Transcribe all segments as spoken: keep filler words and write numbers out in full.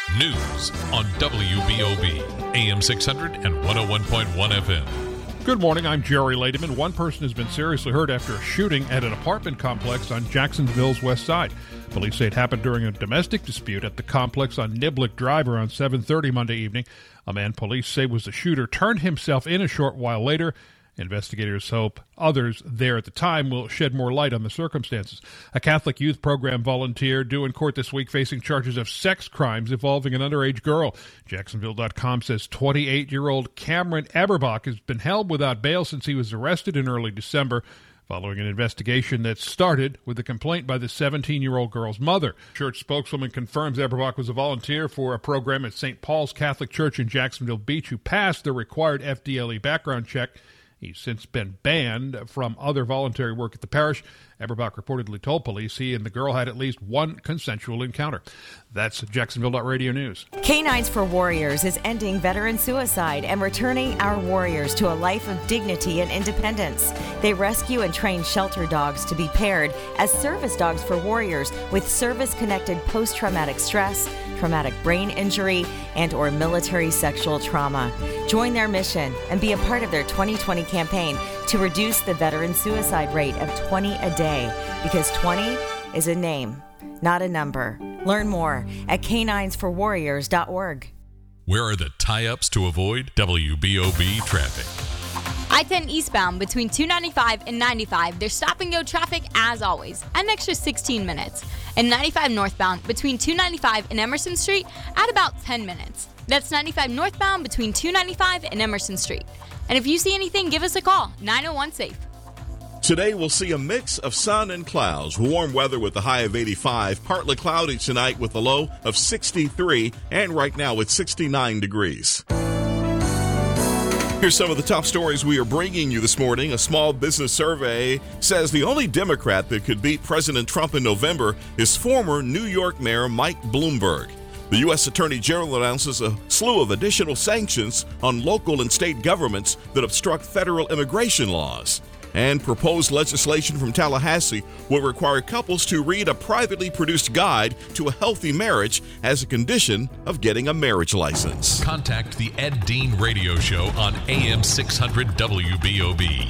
News on W B O B, A M six hundred and one oh one point one F M. Good morning, I'm Jerry Lademan. One person has been seriously hurt after a shooting at an apartment complex on Jacksonville's west side. Police say it happened during a domestic dispute at the complex on Niblick Drive around seven thirty Monday evening. A man police say was the shooter turned himself in a short while later. Investigators hope others there at the time will shed more light on the circumstances. A Catholic youth program volunteer due in court this week facing charges of sex crimes involving an underage girl. Jacksonville dot com says twenty-eight-year-old Cameron Eberbach has been held without bail since he was arrested in early December, following an investigation that started with a complaint by the seventeen-year-old girl's mother. Church spokeswoman confirms Eberbach was a volunteer for a program at Saint Paul's Catholic Church in Jacksonville Beach who passed the required F D L E background check. He's since been banned from other voluntary work at the parish. Eberbach reportedly told police he and the girl had at least one consensual encounter. That's Jacksonville dot radio news. Canines for Warriors is ending veteran suicide and returning our warriors to a life of dignity and independence. They rescue and train shelter dogs to be paired as service dogs for warriors with service-connected post-traumatic stress, traumatic brain injury, and or military sexual trauma. Join their mission and be a part of their twenty twenty campaign to reduce the veteran suicide rate of twenty a day, because twenty is a name, not a number. Learn more at canines for warriors dot org. Where are the tie-ups to avoid W B O B traffic? I ten eastbound between two ninety-five and ninety-five, there's stop-and-go traffic as always, an extra sixteen minutes. And ninety-five northbound between two ninety-five and Emerson Street at about ten minutes. That's ninety-five northbound between two ninety-five and Emerson Street. And if you see anything, give us a call, nine oh one SAFE. Today we'll see a mix of sun and clouds. Warm weather with a high of eighty-five. Partly cloudy tonight with a low of sixty-three. And right now it's sixty-nine degrees. Here's some of the top stories we are bringing you this morning. A small business survey says the only Democrat that could beat President Trump in November is former New York Mayor Mike Bloomberg. The U S Attorney General announces a slew of additional sanctions on local and state governments that obstruct federal immigration laws. And proposed legislation from Tallahassee will require couples to read a privately produced guide to a healthy marriage as a condition of getting a marriage license. Contact the Ed Dean Radio Show on A M six hundred W B O B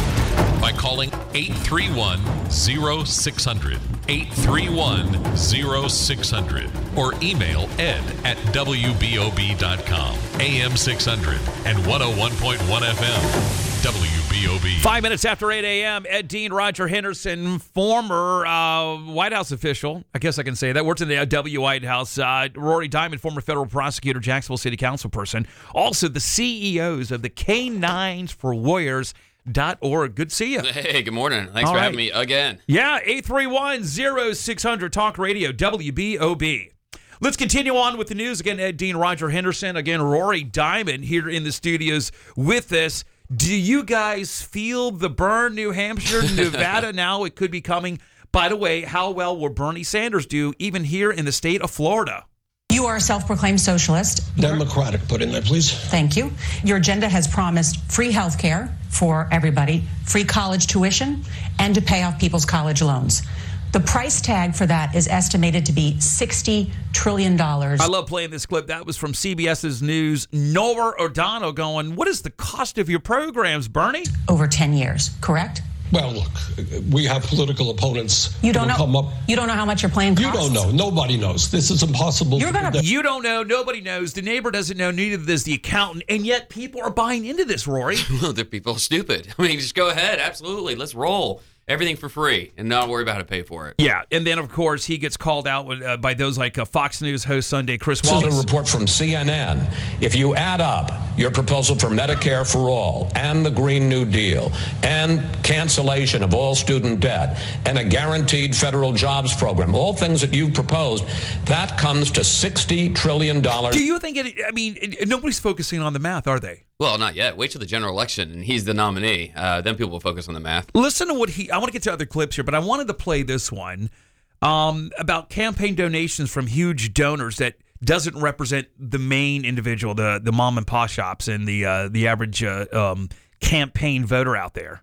by calling eight three one, oh six hundred, eight three one, oh six hundred, or email ed at W B O B dot com. A M six hundred and one oh one point one F M. W B O B. Five minutes after eight a.m., Ed Dean, Roger Henderson, former uh, White House official, I guess I can say that, worked in the W. White House. Uh, Rory Diamond, former federal prosecutor, Jacksonville City Council person. Also the C E Os of the Canines for Warriors dot org. Good to see you. Hey, good morning. Thanks All for right. having me again. Yeah, eight three one, oh six hundred, Talk Radio, W B O B. Let's continue on with the news. Again, Ed Dean, Roger Henderson. Again, Rory Diamond here in the studios with us. Do you guys feel the burn, New Hampshire, Nevada? Now it could be coming. By the way, how well will Bernie Sanders do even here in the state of Florida? You are a self-proclaimed socialist. Democratic, put in there, please. Thank you. Your agenda has promised free health care for everybody, free college tuition, and to pay off people's college loans. The price tag for that is estimated to be sixty trillion dollars. I love playing this clip. That was from CBS's News. Norah O'Donnell going, what is the cost of your programs, Bernie? Over ten years, correct? Well, look, we have political opponents. You don't who know. Come up. You don't know how much your plan costs. You don't know. Nobody knows. This is impossible. You're gonna. You don't know. Nobody knows. The neighbor doesn't know. Neither does the accountant. And yet people are buying into this, Rory. Well, the people are stupid. I mean, just go ahead. Absolutely. Let's roll. Everything for free and not worry about how to pay for it. Yeah, and then, of course, he gets called out with, uh, by those like uh, Fox News host Sunday, Chris This Wallace. is a report from C N N. If you add up your proposal for Medicare for all and the Green New Deal and cancellation of all student debt and a guaranteed federal jobs program, all things that you've proposed, that comes to sixty trillion dollars. Do you think it, I mean, it, nobody's focusing on the math, are they? Well, not yet. Wait till the general election and he's the nominee. Uh, then people will focus on the math. Listen to what he, I want to get to other clips here, but I wanted to play this one um, about campaign donations from huge donors that doesn't represent the main individual, the the mom and pop shops and the uh, the average uh, um, campaign voter out there.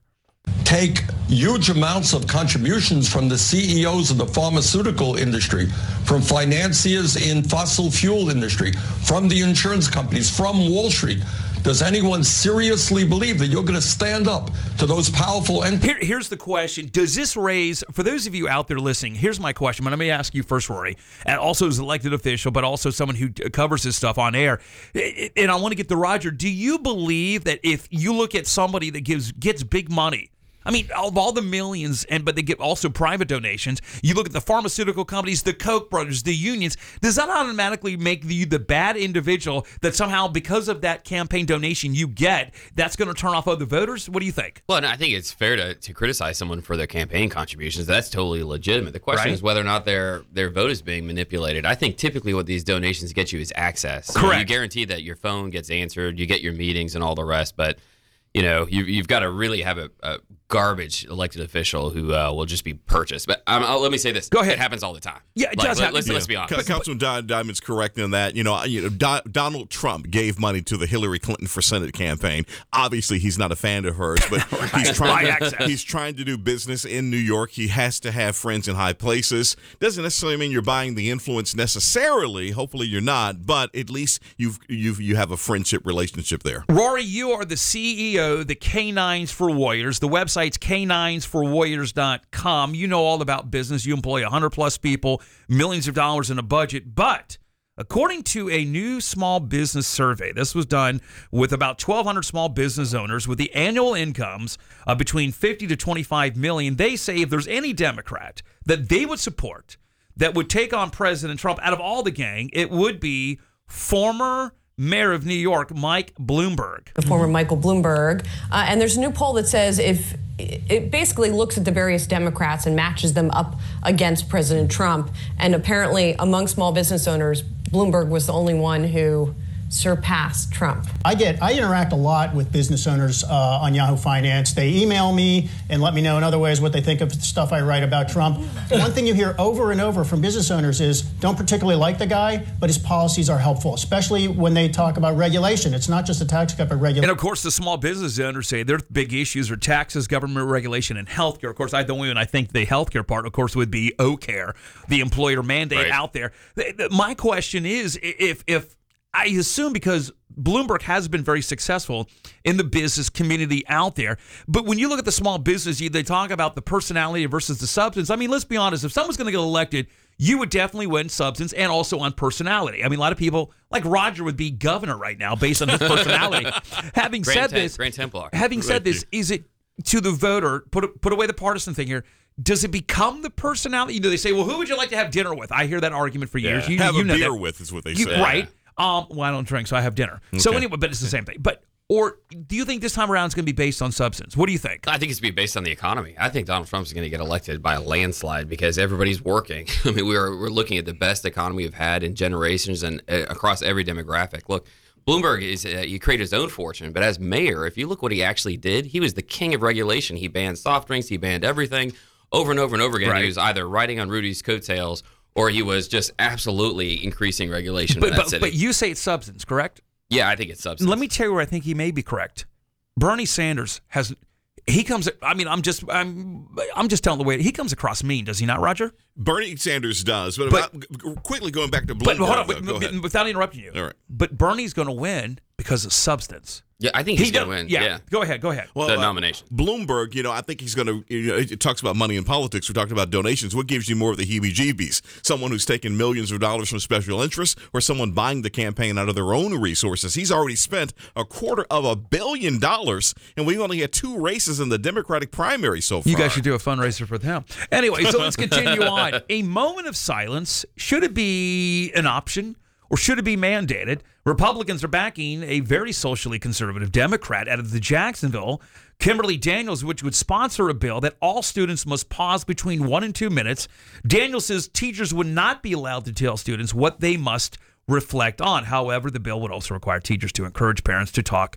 take huge amounts of contributions from the C E Os of the pharmaceutical industry, from financiers in fossil fuel industry, from the insurance companies, from Wall Street. Does anyone seriously believe that you're going to stand up to those powerful entities? Here, here's the question. Does this raise, for those of you out there listening, here's my question. But let me ask you first, Rory, and also as an elected official, but also someone who covers this stuff on air. And I want to get to Roger. Do you believe that if you look at somebody that gives gets big money, I mean, of all the millions, and but they get also private donations. You look at the pharmaceutical companies, the Koch brothers, the unions. Does that automatically make you the bad individual that somehow, because of that campaign donation you get, that's going to turn off other voters? What do you think? Well, no, I think it's fair to, to criticize someone for their campaign contributions. That's totally legitimate. The question Right. is whether or not their their vote is being manipulated. I think typically what these donations get you is access. You know, Correct. you guarantee that your phone gets answered, you get your meetings and all the rest, but you know, you, you've got to really have a, a garbage elected official who uh, will just be purchased. But um, I'll, let me say this. Go ahead. It happens all the time. Yeah, it Like, does let, happen. Let's, Yeah. let's be honest. Councilman Don Diamond's correct in that. You know, you know, Do- Donald Trump gave money to the Hillary Clinton for Senate campaign. Obviously, he's not a fan of hers, but he's trying. Right, To, access. he's trying to do business in New York. He has to have friends in high places. Doesn't necessarily mean you're buying the influence necessarily. Hopefully, you're not. But at least you've you've you have a friendship relationship there. Rory, you are the C E O, the K nines for Warriors. The website's K nines for warriors dot com. You know all about business. You employ one hundred plus people, millions of dollars in a budget. But according to a new small business survey, this was done with about twelve hundred small business owners with the annual incomes of between fifty to twenty-five million. They say if there's any Democrat that they would support that would take on President Trump out of all the gang, it would be former Mayor of New York, Mike Bloomberg. The former Michael Bloomberg. Uh, and there's a new poll that says if it basically looks at the various Democrats and matches them up against President Trump. And apparently among small business owners, Bloomberg was the only one who surpassed Trump. I get, I interact a lot with business owners uh, on Yahoo Finance. They email me and let me know in other ways what they think of the stuff I write about Trump. One thing you hear over and over from business owners is don't particularly like the guy, but his policies are helpful, especially when they talk about regulation. It's not just a tax cut, but regulation. And of course, the small business owners say their big issues are taxes, government regulation, and healthcare. Of course, I don't even, I think the healthcare part, of course, would be O-Care, the employer mandate Right. out there. The- the- My question is, if if I assume because Bloomberg has been very successful in the business community out there. But when you look at the small business, you, they talk about the personality versus the substance. I mean, let's be honest. If someone's going to get elected, you would definitely win substance and also on personality. I mean, a lot of people, like Roger, would be governor right now based on his personality. Having Grand said Tem- this, Grand Templar. having said this, is it to the voter, put put away the partisan thing here, does it become the personality? You know, they say, well, who would you like to have dinner with? I hear that argument for years. You, have you a know beer that. with is what they You- say. Right. Um, well, I don't drink, so I have dinner. So Okay. anyway, but it's the same thing. But or do you think this time around it's going to be based on substance? What do you think? I think it's going to be based on the economy. I think Donald Trump's going to get elected by a landslide because everybody's working. I mean, we're we're looking at the best economy we've had in generations and uh, across every demographic. Look, Bloomberg is uh, he created his own fortune, but as mayor, if you look what he actually did, he was the king of regulation. He banned soft drinks, he banned everything over and over and over again. Right. He was either riding on Rudy's coattails or he was just absolutely increasing regulation But in that but, city. but you say it's substance, correct? Yeah, I think it's substance. Let me tell you where I think he may be correct. Bernie Sanders has. He comes. I mean, I'm just. I'm. I'm just telling the way he comes across mean. Does he not, Roger? Bernie Sanders does, but, But- about, quickly going back to Bloomberg. But hold on, though, but- go but- ahead. without interrupting you. All right. But Bernie's going to win because of substance. Yeah, I think he's He going to does- win. Yeah. Yeah. Go ahead. Go ahead. Well, the uh, nomination. Bloomberg, you know, I think he's going to, you know, it talks about money in politics. We're talking about donations. What gives you more of the heebie-jeebies? Someone who's taken millions of dollars from special interests or someone buying the campaign out of their own resources? He's already spent a quarter of a billion dollars, and we only had two races in the Democratic primary so far. You guys should do a fundraiser for them. Anyway, so let's continue on. A moment of silence. Should it be an option or should it be mandated? Republicans are backing a very socially conservative Democrat out of the Jacksonville, Kimberly Daniels, which would sponsor a bill that all students must pause between one and two minutes. Daniels says teachers would not be allowed to tell students what they must reflect on. However, the bill would also require teachers to encourage parents to talk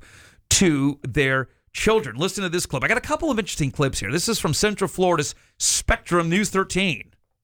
to their children. Listen to this clip. I got a couple of interesting clips here. This is from Central Florida's Spectrum News thirteen.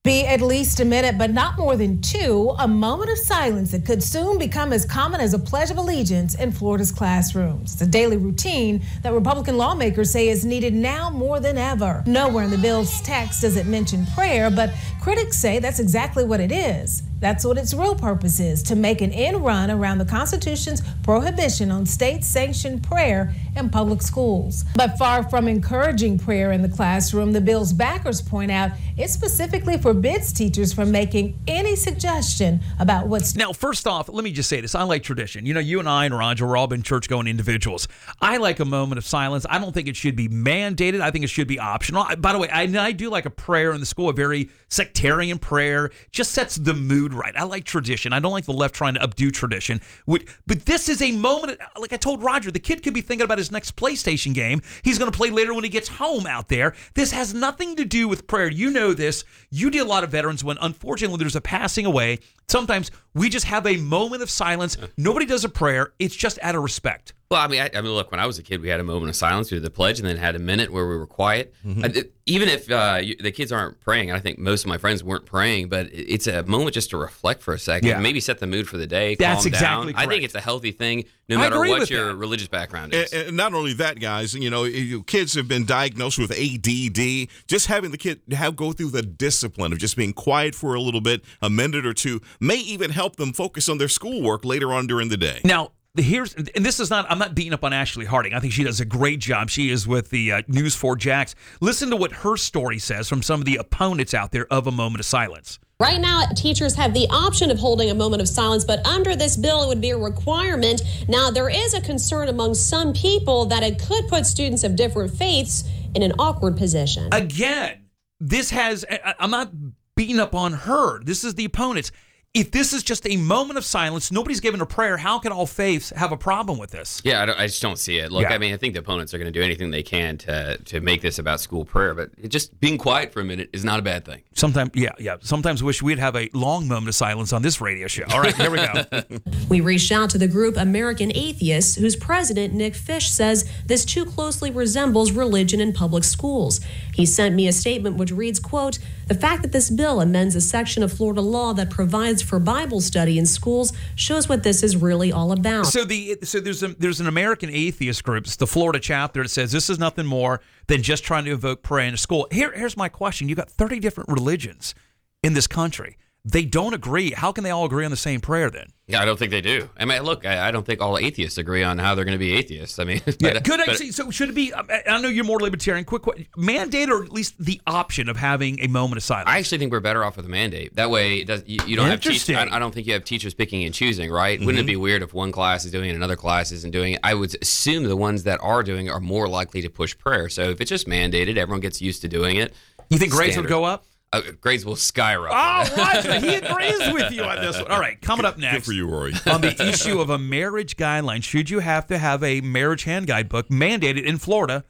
Be at least a minute, but not more than two, a moment of silence that could soon become as common as a Pledge of Allegiance in Florida's classrooms. It's a daily routine that Republican lawmakers say is needed now more than ever. Nowhere in the bill's text does it mention prayer, but critics say that's exactly what it is. That's what its real purpose is, to make an end run around the Constitution's prohibition on state-sanctioned prayer in public schools. But far from encouraging prayer in the classroom, the bill's backers point out it specifically forbids teachers from making any suggestion about what's... Now, first off, let me just say this. I like tradition. You know, you and I and Roger, we're all been church-going individuals. I like a moment of silence. I don't think it should be mandated. I think it should be optional. By the way, I, I do like a prayer in the school, a very sectarian prayer. Just sets the mood right. I like tradition. I don't like the left trying to updo tradition. But this is a moment, like I told Roger, the kid could be thinking about his next PlayStation game he's going to play later when he gets home out there. This has nothing to do with prayer. You know this. You deal a lot of veterans when, unfortunately, there's a passing away. Sometimes we just have a moment of silence. Nobody does a prayer. It's just out of respect. Well, I mean, I, I mean, look, when I was a kid, we had a moment of silence. We did the pledge and then had a minute where we were quiet. Mm-hmm. I, even if uh, you, the kids aren't praying, and I think most of my friends weren't praying, but it's a moment just to reflect for a second, yeah. maybe set the mood for the day, That's calm exactly down. correct. I think it's a healthy thing, no matter what your that. religious background is. And, and not only that, guys, you know, you, kids have been diagnosed with A D D. Just having the kid have go through the discipline of just being quiet for a little bit, a minute or two, may even help them focus on their schoolwork later on during the day. Now, here's, and this is not, I'm not beating up on Ashley Harding. I think she does a great job. She is with the uh, News four Jax. Listen to what her story says from some of the opponents out there of a moment of silence. Right now, teachers have the option of holding a moment of silence, but under this bill, it would be a requirement. Now, there is a concern among some people that it could put students of different faiths in an awkward position. Again, this has, I'm not beating up on her. This is the opponents. If this is just a moment of silence, nobody's given a prayer, how can all faiths have a problem with this? Yeah, I, don't, I just don't see it. Look, Yeah. I mean, I think the opponents are going to do anything they can to to make this about school prayer, but it just being quiet for a minute is not a bad thing. Sometimes, yeah, yeah. Sometimes wish we'd have a long moment of silence on this radio show. All right, here we go. We reached out to the group American Atheists, whose president, Nick Fish, says this too closely resembles religion in public schools. He sent me a statement which reads, quote, "The fact that this bill amends a section of Florida law that provides for Bible study in schools shows what this is really all about." So the so there's a, there's an American Atheist group, it's the Florida chapter, that says this is nothing more than just trying to invoke prayer in a school. Here, here's my question. You've got thirty different religions in this country. They don't agree. How can they all agree on the same prayer then? Yeah, I don't think they do. I mean, look, I, I don't think all atheists agree on how they're going to be atheists. I mean, but, Yeah, good. but- See, so should it be, I I know you're more libertarian, quick, quick, mandate or at least the option of having a moment of silence? I actually think we're better off with a mandate. That way, it does, you, you don't have teachers. Interesting. I, I don't think you have teachers picking and choosing, right? Wouldn't it be weird if one class is doing it and another class isn't doing it? I would assume the ones that are doing it are more likely to push prayer. So if it's just mandated, everyone gets used to doing it. You think grades would standard. go up? Uh, grades will skyrocket. Oh, Roger, he agrees with you on this one. All right, coming up next. Good for you, Rory. On the issue of a marriage guideline, should you have to have a marriage hand guidebook mandated in Florida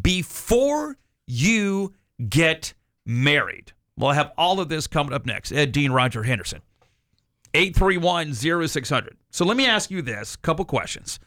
before you get married? We'll have all of this coming up next. Ed Dean, Roger Henderson. eight three one, oh six hundred. So let me ask you this, couple questions.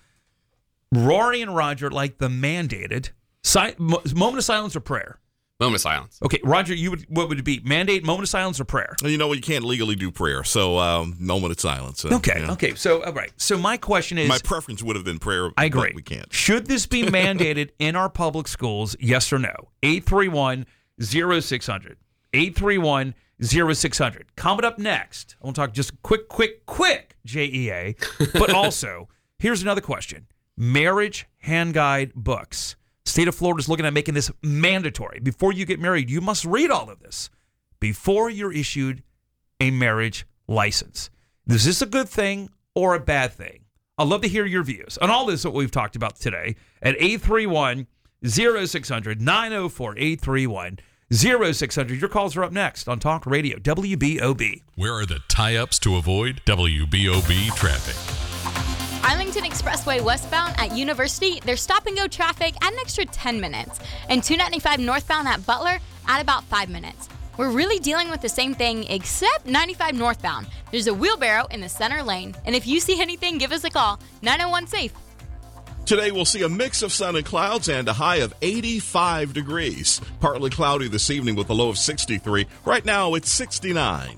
Rory and Roger like the mandated si- moment of silence or prayer? Moment of silence. Okay, Roger, you would what would it be? Mandate, moment of silence, or prayer? You know, you can't legally do prayer, so um, moment of silence. Uh, Okay, yeah. okay. So, all right. So my question is, My preference would have been prayer. I agree. But we can't. Should this be mandated in our public schools? Yes or no? eight three one, oh six hundred. eight three one, oh six hundred. Coming up next, I want to talk just quick, quick, quick J E A, but also, here's another question. Marriage hand guide books. State of Florida is looking at making this mandatory. Before you get married, you must read all of this before you're issued a marriage license. Is this a good thing or a bad thing? I'd love to hear your views on all this that we've talked about today at eight three one, oh six hundred, nine oh four, eight three one, oh six hundred. Your calls are up next on Talk Radio, W B O B. Where are the tie-ups to avoid W B O B traffic? Arlington Expressway westbound at University, there's stop-and-go traffic at an extra ten minutes. And two ninety-five northbound at Butler at about five minutes. We're really dealing with the same thing except ninety-five northbound. There's a wheelbarrow in the center lane. And if you see anything, give us a call, nine oh one SAFE. Today, we'll see a mix of sun and clouds and a high of eighty-five degrees. Partly cloudy this evening with a low of sixty-three. Right now, it's sixty-nine.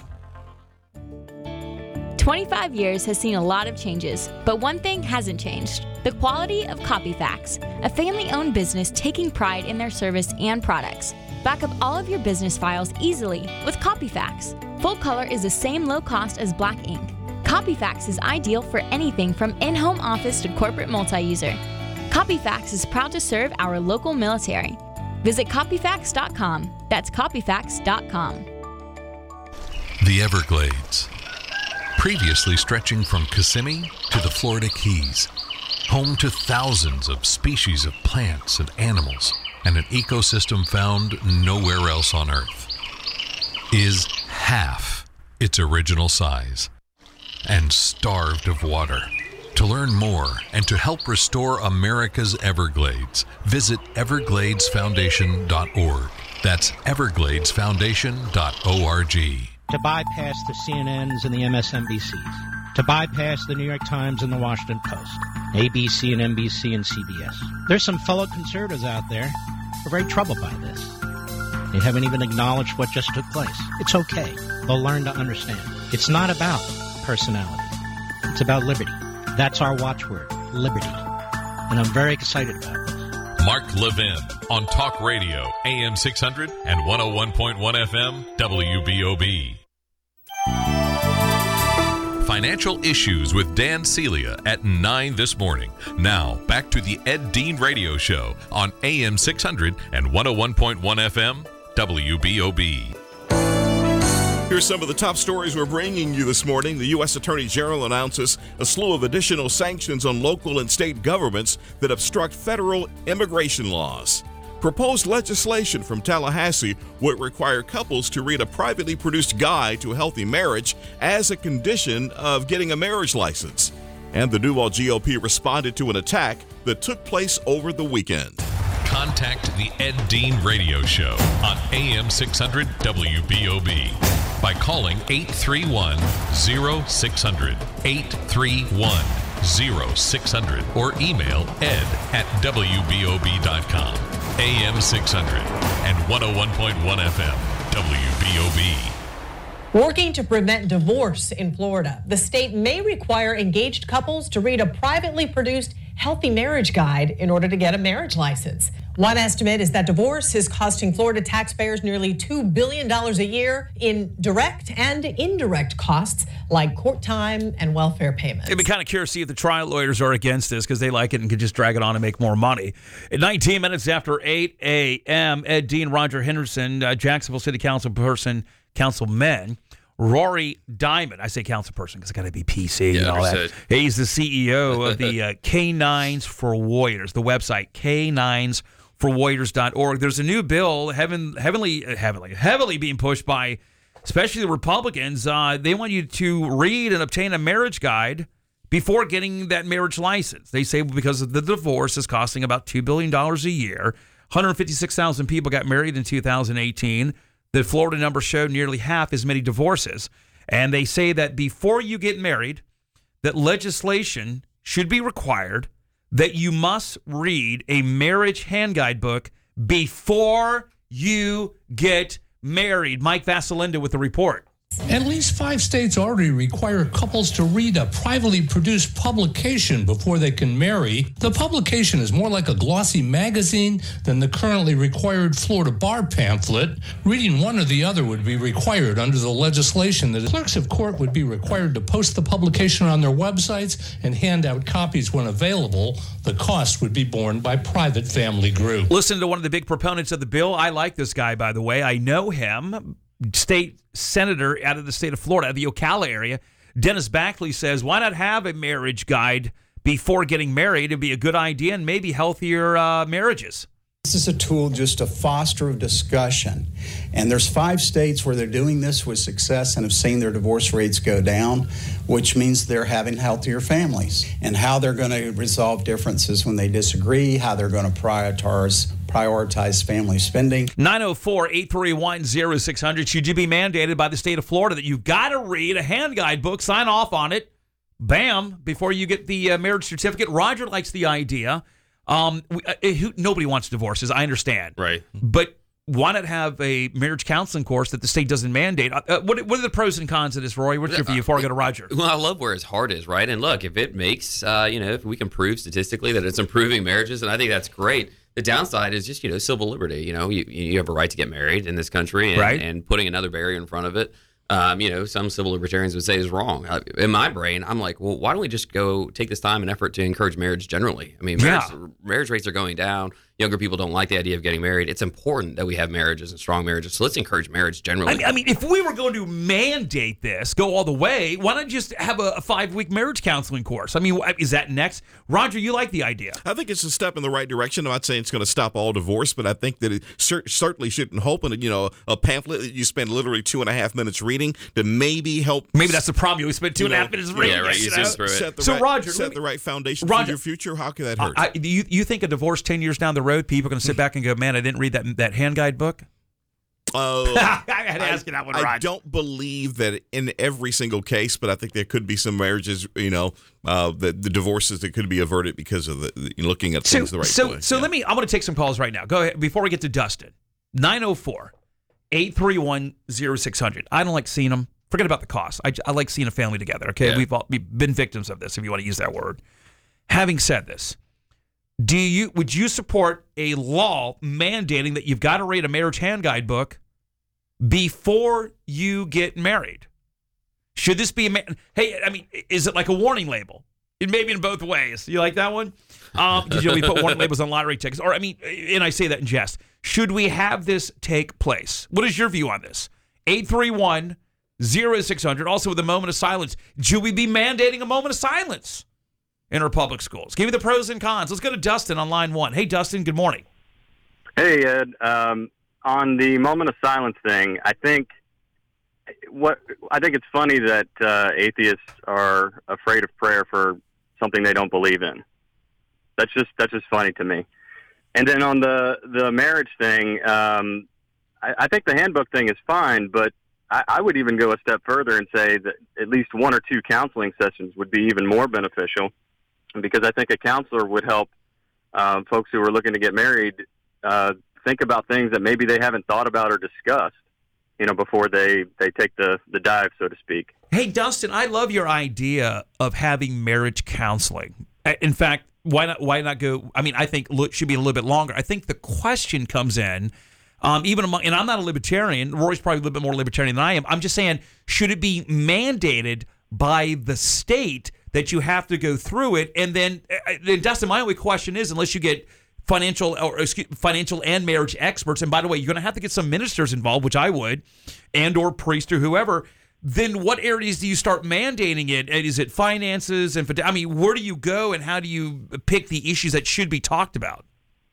twenty-five years has seen a lot of changes, but one thing hasn't changed: the quality of Copyfax, a family-owned business taking pride in their service and products. Back up all of your business files easily with Copyfax. Full color is the same low cost as black ink. Copyfax is ideal for anything from in-home office to corporate multi-user. Copyfax is proud to serve our local military. Visit Copyfax dot com. That's Copyfax dot com. The Everglades. Previously stretching from Kissimmee to the Florida Keys. Home to thousands of species of plants and animals, and an ecosystem found nowhere else on Earth. Is half its original size. And starved of water. To learn more and to help restore America's Everglades, visit everglades foundation dot org. That's everglades foundation dot org. To bypass the C N Ns and the M S N B Cs. To bypass the New York Times and the Washington Post. A B C and N B C and C B S. There's some fellow conservatives out there who are very troubled by this. They haven't even acknowledged what just took place. It's okay. They'll learn to understand. It's not about personality. It's about liberty. That's our watchword, liberty. And I'm very excited about this. Mark Levin on Talk Radio, A M six hundred and one oh one point one F M, W B O B. Financial Issues with Dan Celia at nine this morning. Now, back to the Ed Dean Radio Show on A M six hundred and one oh one point one F M, W B O B. Here's some of the top stories we're bringing you this morning. The U S Attorney General announces a slew of additional sanctions on local and state governments that obstruct federal immigration laws. Proposed legislation from Tallahassee would require couples to read a privately produced guide to a healthy marriage as a condition of getting a marriage license. And the Duval G O P responded to an attack that took place over the weekend. Contact the Ed Dean Radio Show on A M six hundred W B O B by calling eight three one, oh six hundred, eight three one, oh six hundred, or email ed at W B O B dot com. A M six hundred and one oh one point one F M, W B O B. Working to prevent divorce in Florida, the state may require engaged couples to read a privately produced healthy marriage guide in order to get a marriage license. One estimate is that divorce is costing Florida taxpayers nearly two billion dollars a year in direct and indirect costs like court time and welfare payments. I'd be kind of curious to see if the trial lawyers are against this because they like it and can just drag it on and make more money. At nineteen minutes after eight a.m., Ed Dean, Roger Henderson, uh, Jacksonville City Council person, councilman, Rory Diamond. I say councilperson because it's got to be P C yeah, and all understood. that. He's the C E O of the uh, Canines for Warriors, the website canines for warriors dot org. There's a new bill heaven, heavenly, heavily, heavily being pushed by especially the Republicans. Uh, they want you to read and obtain a marriage guide before getting that marriage license. They say because of the divorce is costing about two billion dollars a year. one hundred fifty-six thousand people got married in two thousand eighteen. The Florida numbers showed nearly half as many divorces. And they say that before you get married, that legislation should be required that you must read a marriage hand guide book before you get married. Mike Vasalinda with the report. At least five states already require couples to read a privately produced publication before they can marry. The publication is more like a glossy magazine than the currently required Florida bar pamphlet. Reading one or the other would be required under the legislation that clerks of court would be required to post the publication on their websites and hand out copies when available. The cost would be borne by private family groups. Listen to one of the big proponents of the bill. I like this guy, by the way. I know him. State senator out of the state of Florida, the Ocala area, Dennis Backley says, why not have a marriage guide before getting married? It'd be a good idea and maybe healthier uh, marriages. This is a tool just to foster discussion. And there's five states where they're doing this with success and have seen their divorce rates go down, which means they're having healthier families. And how they're going to resolve differences when they disagree, how they're going to prioritize prioritize family spending. nine oh four, eight three one, oh six hundred. Should you be mandated by the state of Florida that you've got to read a hand guide book, sign off on it bam, before you get the uh, marriage certificate. Roger likes the idea. Um, we, uh, who, nobody wants divorces, I understand. Right. But why not have a marriage counseling course that the state doesn't mandate? Uh, what, what are the pros and cons of this, Roy? What's your view before I go to Roger? Well, I love where his heart is, right? And look, if it makes, uh, you know, if we can prove statistically that it's improving marriages, and I think that's great. The downside is just, you know, civil liberty. You know, you, you have a right to get married in this country, and, right. and putting another barrier in front of it, um, you know, some civil libertarians would say is wrong. Uh, in my brain, I'm like, well, why don't we just go take this time and effort to encourage marriage generally? I mean, marriage, Yeah. marriage rates are going down. Younger people don't like the idea of getting married. It's important that we have marriages and strong marriages. So let's encourage marriage generally. I mean, I mean, if we were going to mandate this, go all the way, why not just have a, a five-week marriage counseling course? I mean, is that next? Roger, you like the idea. I think it's a step in the right direction. I'm not saying it's going to stop all divorce, but I think that it cer- certainly shouldn't hope in, you know, a pamphlet that you spend literally two and a half minutes reading to maybe help. Maybe that's the problem. We spent two you and a know, half minutes reading. Yeah, right. You You know? zoom through it. Set the So, right, Roger, set let me- the right foundation Roger, for your future. How could that hurt? I, do you, you think a divorce ten years down the road, people are going to sit back and go, man, I didn't read that that hand guide book? Oh, I had to ask you that one, I Roger. don't believe that in every single case, but I think there could be some marriages, you know, uh, the, the divorces that could be averted because of the, the looking at So, things the right so, way. so Yeah. let me, I'm going to take some calls right now. Go ahead. Before we get to Dustin, nine oh four, eight three one, oh six hundred. I don't like seeing them. Forget about the cost. I, I like seeing a family together, okay? Yeah. We've, all, we've been victims of this, if you want to use that word. Having said this, do you would you support a law mandating that you've got to read a marriage hand guide book before you get married? Should this be a man? Hey, I mean, is it like a warning label? It may be in both ways. You like that one? Um, did you know we put warning labels on lottery tickets? Or I mean, and I say that in jest. Should we have this take place? What is your view on this? eight three one, oh six hundred. Also with a moment of silence. Should we be mandating a moment of silence in our public schools? Give me the pros and cons. Let's go to Dustin on line one. Hey, Dustin, good morning. Hey, Ed. Um, on the moment of silence thing, I think what I think it's funny that uh, atheists are afraid of prayer for something they don't believe in. That's just that's just funny to me. And then on the the marriage thing, um, I, I think the handbook thing is fine, but I, I would even go a step further and say that at least one or two counseling sessions would be even more beneficial, because I think a counselor would help um, folks who are looking to get married uh, think about things that maybe they haven't thought about or discussed, you know, before they, they take the, the dive, so to speak. Hey, Dustin, I love your idea of having marriage counseling. In fact, why not? Why not go? I mean, I think it should be a little bit longer. I think the question comes in, um, even among, and I'm not a libertarian. Roy's probably a little bit more libertarian than I am. I'm just saying, should it be mandated by the state that you have to go through it? And then, then Dustin, my only question is, unless you get financial or excuse, financial and marriage experts, and by the way, you're going to have to get some ministers involved, which I would, and or priest or whoever. Then what areas do you start mandating it? Is it finances? And I mean, where do you go and how do you pick the issues that should be talked about?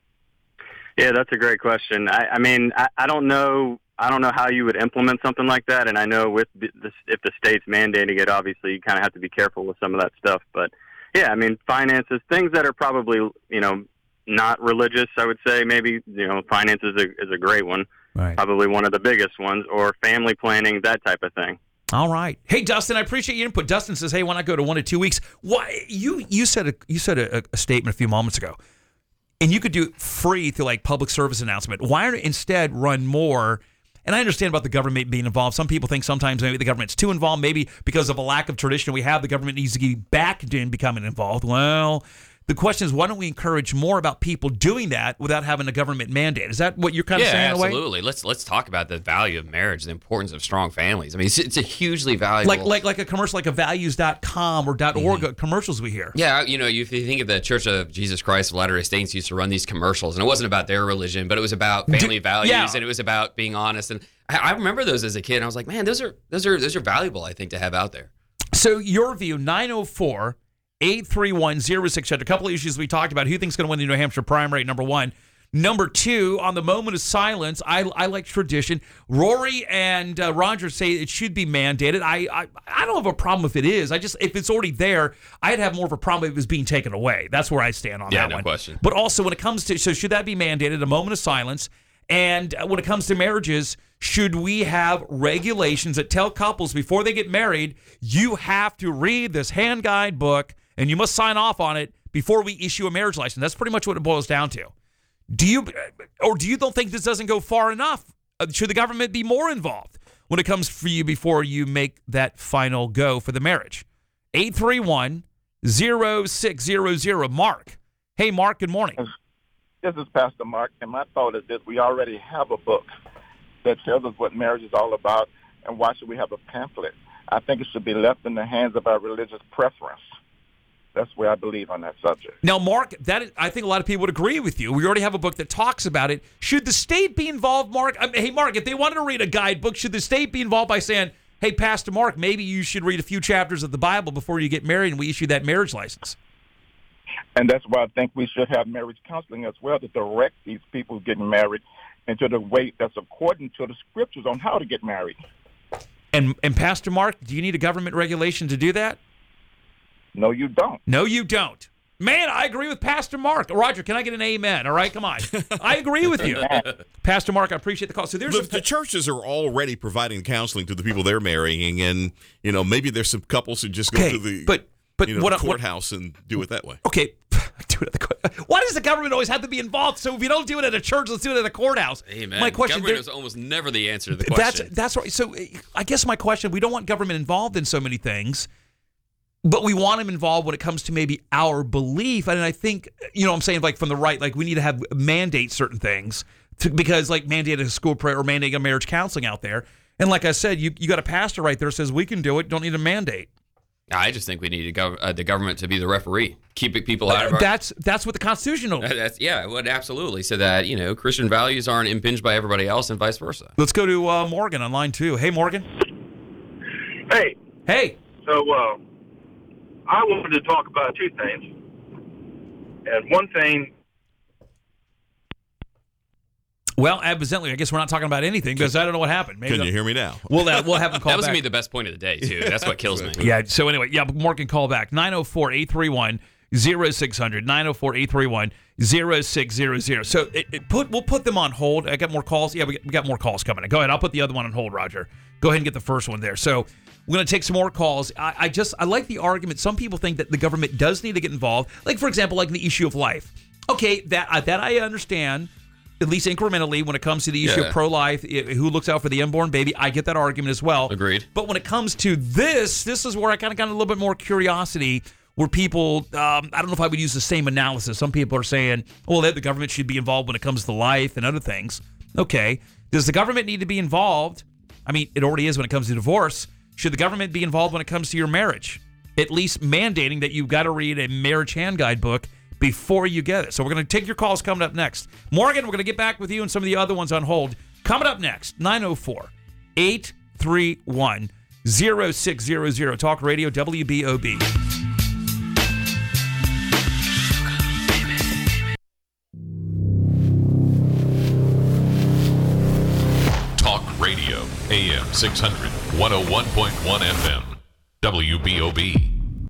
Yeah, that's a great question. I, I mean, I, I don't know. I don't know how you would implement something like that. And I know with the, if the state's mandating it, obviously you kind of have to be careful with some of that stuff. But yeah, I mean, finances, things that are probably, you know, not religious, I would say maybe, you know, finance is a, is a great one. Right. Probably one of the biggest ones, or family planning, that type of thing. All right. Hey, Dustin, I appreciate your input. Dustin says, hey, why not go to one to two weeks? Why you you said a, you said a, a statement a few moments ago, and you could do it free through like public service announcement. Why not instead run more? And I understand about the government being involved. Some people think sometimes maybe the government's too involved, maybe because of a lack of tradition we have, the government needs to get back in becoming involved. Well, the question is, why don't we encourage more about people doing that without having a government mandate? Is that what you're kind yeah, of saying? Yeah, in a way? absolutely. Let's let's talk about the value of marriage, the importance of strong families. I mean, it's, it's a hugely valuable. Like like like a commercial, like a values dot com or .org mm-hmm. commercials we hear. Yeah, you know, if you think of the Church of Jesus Christ of Latter-day Saints used to run these commercials, and it wasn't about their religion, but it was about family Do, values, yeah. and it was about being honest. And I, I remember those as a kid, and I was like, man, those are those are those are valuable, I think, to have out there. So your view, nine oh four, eight three one, oh six hundred. A couple of issues we talked about. Who thinks going to win the New Hampshire primary? Number one. Number two, on the moment of silence, I, I like tradition. Rory and uh, Roger say it should be mandated. I, I I don't have a problem if it is. I just if it's already there, I'd have more of a problem if it was being taken away. That's where I stand on yeah, that no one. question. But also when it comes to, so should that be mandated, a moment of silence? And when it comes to marriages, should we have regulations that tell couples before they get married, you have to read this hand guide book and you must sign off on it before we issue a marriage license? That's pretty much what it boils down to. Do you, or do you don't think this doesn't go far enough? Should the government be more involved when it comes for you before you make that final go for the marriage? eight three one, zero six zero zero. Mark. Hey, Mark, good morning. This is Pastor Mark, and my thought is that we already have a book that tells us what marriage is all about, and why should we have a pamphlet? I think it should be left in the hands of our religious preference. That's where I believe on that subject. Now, Mark, that is, I think a lot of people would agree with you. We already have a book that talks about it. Should the state be involved, Mark? I mean, hey, Mark, if they wanted to read a guidebook, should the state be involved by saying, hey, Pastor Mark, maybe you should read a few chapters of the Bible before you get married and we issue that marriage license? And that's why I think we should have marriage counseling as well to direct these people getting married into the way that's according to the scriptures on how to get married. And, and Pastor Mark, do you need a government regulation to do that? No, you don't. No, you don't. Man, I agree with Pastor Mark. Roger, can I get an amen? All right, come on. I agree with you. Pastor Mark, I appreciate the call. So there's the, a, the churches are already providing counseling to the people they're marrying, and you know maybe there's some couples who just go okay, to the but, but you know, what, the courthouse what, and do it that way. Okay, do it at the court. Why does the government always have to be involved? So if you don't do it at a church, let's do it at a courthouse. Amen. My question government is almost never the answer to the question. That's that's right. So I guess my question: we don't want government involved in so many things. But we want them involved when it comes to maybe our belief. And I think, you know what I'm saying, like from the right, like we need to have mandate certain things to, because like mandate a school prayer or mandate a marriage counseling out there. And like I said, you, you got a pastor right there that says we can do it, don't need a mandate. I just think we need to gov- uh, the government to be the referee, keeping people out of our... That's that's what the Constitution will. That's yeah, well, absolutely. So that, you know, Christian values aren't impinged by everybody else and vice versa. Let's go to uh, Morgan on line two. Hey, Morgan. Hey. Hey. So, uh, I wanted to talk about two things. And one thing... Well, evidently, I guess we're not talking about anything because I don't know what happened. Maybe Can you hear me now? We'll, uh, we'll have him call back. That was back. me the best point of the day, too. That's what kills me. Yeah, so anyway, yeah, Morgan, call back. nine oh four, eight three one, oh six hundred. nine oh four, eight three one, oh six hundred. So it, it put we'll put them on hold. I got more calls. Yeah, we got, we got more calls coming in. Go ahead. I'll put the other one on hold, Roger. Go ahead and get the first one there. So we're going to take some more calls. I, I just, I like the argument. Some people think that the government does need to get involved. Like, for example, like the issue of life. Okay, that uh, that I understand, at least incrementally, when it comes to the issue Yeah. of pro-life, it, who looks out for the unborn baby. I get that argument as well. Agreed. But when it comes to this, this is where I kind of got a little bit more curiosity, where people, um, I don't know if I would use the same analysis. Some people are saying, well, that the government should be involved when it comes to life and other things. Okay. Does the government need to be involved? I mean, it already is when it comes to divorce. Should the government be involved when it comes to your marriage? At least mandating that you've got to read a marriage hand guide book before you get it. So we're going to take your calls coming up next. Morgan, we're going to get back with you and some of the other ones on hold. Coming up next, nine oh four, eight three one, oh six hundred. Talk Radio, W B O B. Talk Radio, A M six hundred, one oh one point one F M, W B O B.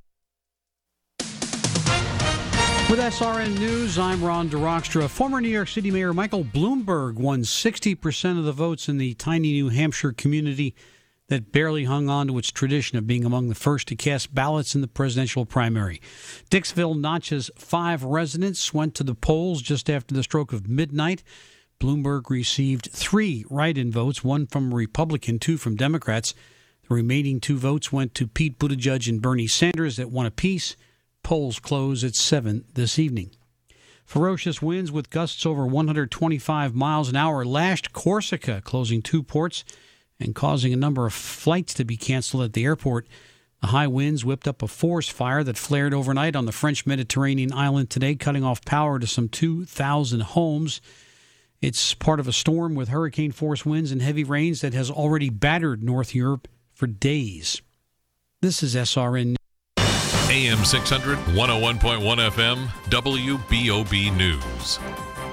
With S R N News, I'm Ron DeRockstra. Former New York City Mayor Michael Bloomberg won sixty percent of the votes in the tiny New Hampshire community that barely hung on to its tradition of being among the first to cast ballots in the presidential primary. Dixville Notch's five residents went to the polls just after the stroke of midnight. Bloomberg received three write-in votes, one from a Republican, two from Democrats. The remaining two votes went to Pete Buttigieg and Bernie Sanders at one apiece. Polls close at seven this evening. Ferocious winds with gusts over one hundred twenty-five miles an hour lashed Corsica, closing two ports and causing a number of flights to be canceled at the airport. The high winds whipped up a forest fire that flared overnight on the French Mediterranean island today, cutting off power to some two thousand homes. It's part of a storm with hurricane-force winds and heavy rains that has already battered North Europe for days. This is S R N. A M six hundred, one oh one point one F M, W B O B News.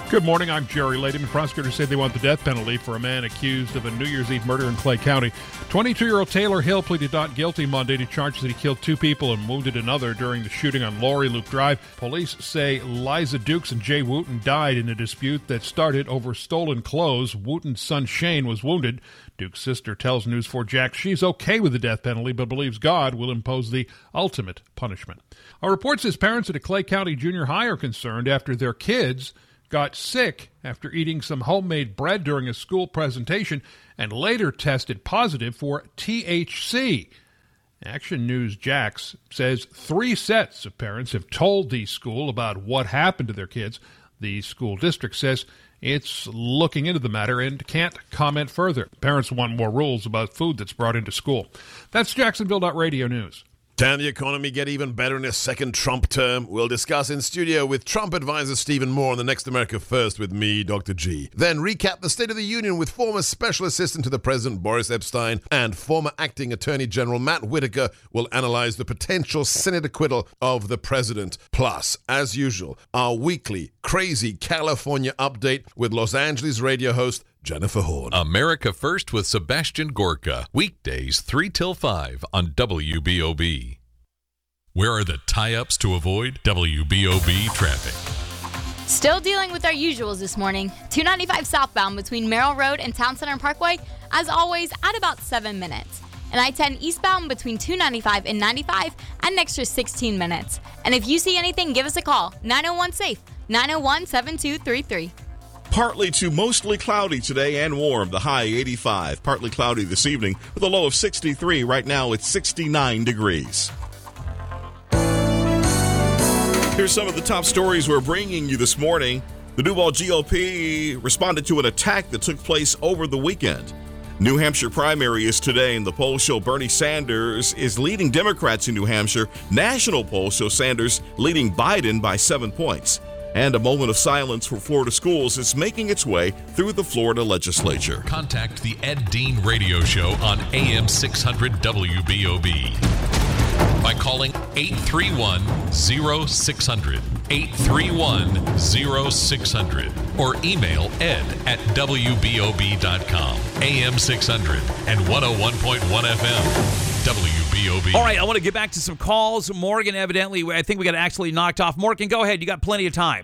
Good morning. I'm Jerry Latham. Prosecutors say they want the death penalty for a man accused of a New Year's Eve murder in Clay County. twenty-two-year-old Taylor Hill pleaded not guilty Monday to charges that he killed two people and wounded another during the shooting on Laurie Loop Drive. Police say Liza Dukes and Jay Wooten died in a dispute that started over stolen clothes. Wooten's son Shane was wounded. Duke's sister tells News four Jax she's okay with the death penalty but believes God will impose the ultimate punishment. A report says parents at a Clay County junior high are concerned after their kids got sick after eating some homemade bread during a school presentation and later tested positive for T H C. Action News Jax says three sets of parents have told the school about what happened to their kids. The school district says it's looking into the matter and can't comment further. Parents want more rules about food that's brought into school. That's Jacksonville Radio News. Can the economy get even better in a second Trump term? We'll discuss in studio with Trump advisor Stephen Moore on the next America First with me, Doctor G. Then recap the State of the Union with former Special Assistant to the President Boris Epstein and former Acting Attorney General Matt Whitaker will analyze the potential Senate acquittal of the president. Plus, as usual, our weekly Crazy California update with Los Angeles radio host Jennifer Horn. America First with Sebastian Gorka. Weekdays three till five on W B O B. Where are the tie-ups to avoid? W B O B traffic. Still dealing with our usuals this morning. two ninety-five southbound between Merrill Road and Town Center Parkway, as always, at about seven minutes. And I ten eastbound between two ninety-five and ninety-five at an extra sixteen minutes. And if you see anything, give us a call. nine oh one SAFE, nine oh one, seven two three three. Partly to mostly cloudy today and warm. The high eighty-five. Partly cloudy this evening with a low of sixty-three. Right now it's sixty-nine degrees. Here's some of the top stories we're bringing you this morning. The Duval G O P responded to an attack that took place over the weekend. New Hampshire primary is today, and the polls show Bernie Sanders is leading Democrats in New Hampshire. National polls show Sanders leading Biden by seven points. And a moment of silence for Florida schools is making its way through the Florida legislature. Contact the Ed Dean Radio Show on A M six hundred W B O B by calling eight three one, oh six hundred, eight three one, oh six hundred, or email ed at w b o b dot com. A M six hundred and one oh one point one F M. W B O B. All right, I want to get back to some calls. Morgan, evidently, I think we got actually knocked off. Morgan, go ahead. You got plenty of time.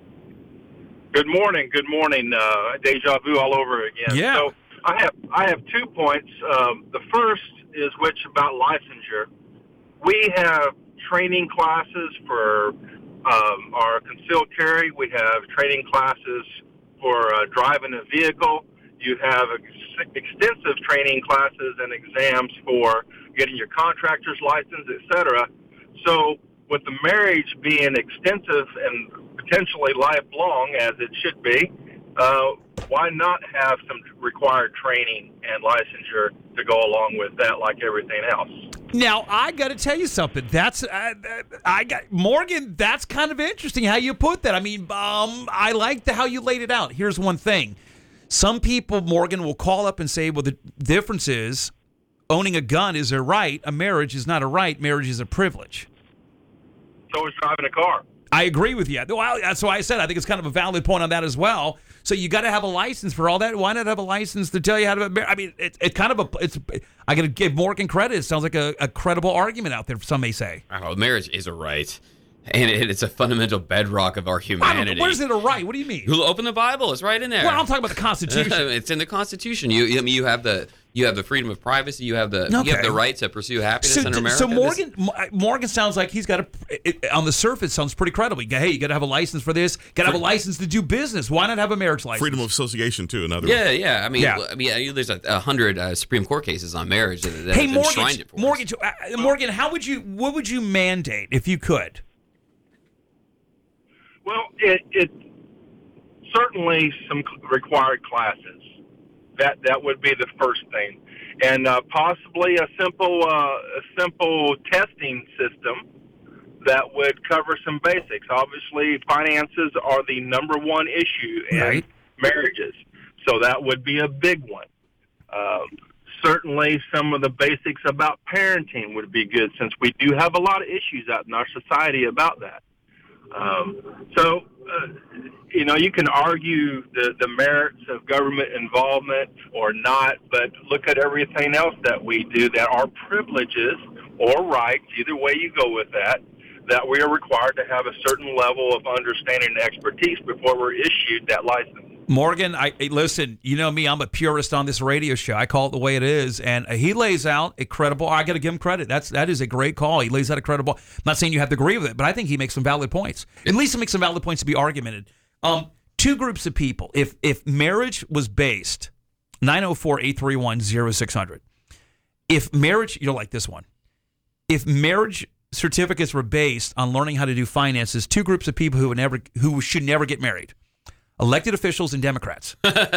Good morning. Good morning. Uh, deja vu all over again. Yeah. So I have I have two points. Um, the first is which about licensure. We have training classes for um, our concealed carry. We have training classes for uh, driving a vehicle. You have ex- extensive training classes and exams for getting your contractor's license, et cetera. So with the marriage being extensive and potentially lifelong, as it should be, uh, why not have some required training and licensure to go along with that like everything else? Now, I got to tell you something. That's uh, I got Morgan. That's kind of interesting how you put that. I mean, um, I like the, how you laid it out. Here's one thing. Some people, Morgan, will call up and say, well, the difference is owning a gun is a right. A marriage is not a right. Marriage is a privilege. So is driving a car. I agree with you. Well, that's why I said I think it's kind of a valid point on that as well. So you got to have a license for all that. Why not have a license to tell you how to? I mean, it's it kind of a. It's. I got to give Morgan credit. It sounds like a, a credible argument out there. Some may say. Oh, marriage is a right. And it's a fundamental bedrock of our humanity. What is it a right? What do you mean? You'll open the Bible. It's right in there. Well, I'm talking about the Constitution. It's in the Constitution. You, I mean, you have the you have the freedom of privacy. You have the okay. you have the right to pursue happiness so, in America. So Morgan, this, Morgan sounds like he's got a. It, on the surface, sounds pretty credible. Hey, you got to have a license for this. Got to have a license to do business. Why not have a marriage license? Freedom of association too. Another. Yeah, one. yeah. I mean, yeah. I mean, there's a, a hundred uh, Supreme Court cases on marriage that, that hey, have Morgan, enshrined it for Morgan, uh, Morgan, how would you? What would you mandate if you could? Well, it, it certainly some required classes. That that would be the first thing, and uh, possibly a simple uh, a simple testing system that would cover some basics. Obviously, finances are the number one issue in right. marriages, so that would be a big one. Um, certainly, some of the basics about parenting would be good, since we do have a lot of issues out in our society about that. Um, so, uh, you know, you can argue the, the merits of government involvement or not, but look at everything else that we do that are privileges or rights, either way you go with that, that we are required to have a certain level of understanding and expertise before we're issued that license. Morgan, I hey, listen, you know me, I'm a purist on this radio show. I call it the way it is, and he lays out a credible, I got to give him credit. That's that is a great call. He lays out a credible, I'm not saying you have to agree with it, but I think he makes some valid points. At least he makes some valid points to be argumented. Um, two groups of people, if if marriage was based, nine oh four, eight three one, oh six hundred. If marriage, you'll like this one. If marriage certificates were based on learning how to do finances, two groups of people who would never, who should never get married. Elected officials and Democrats.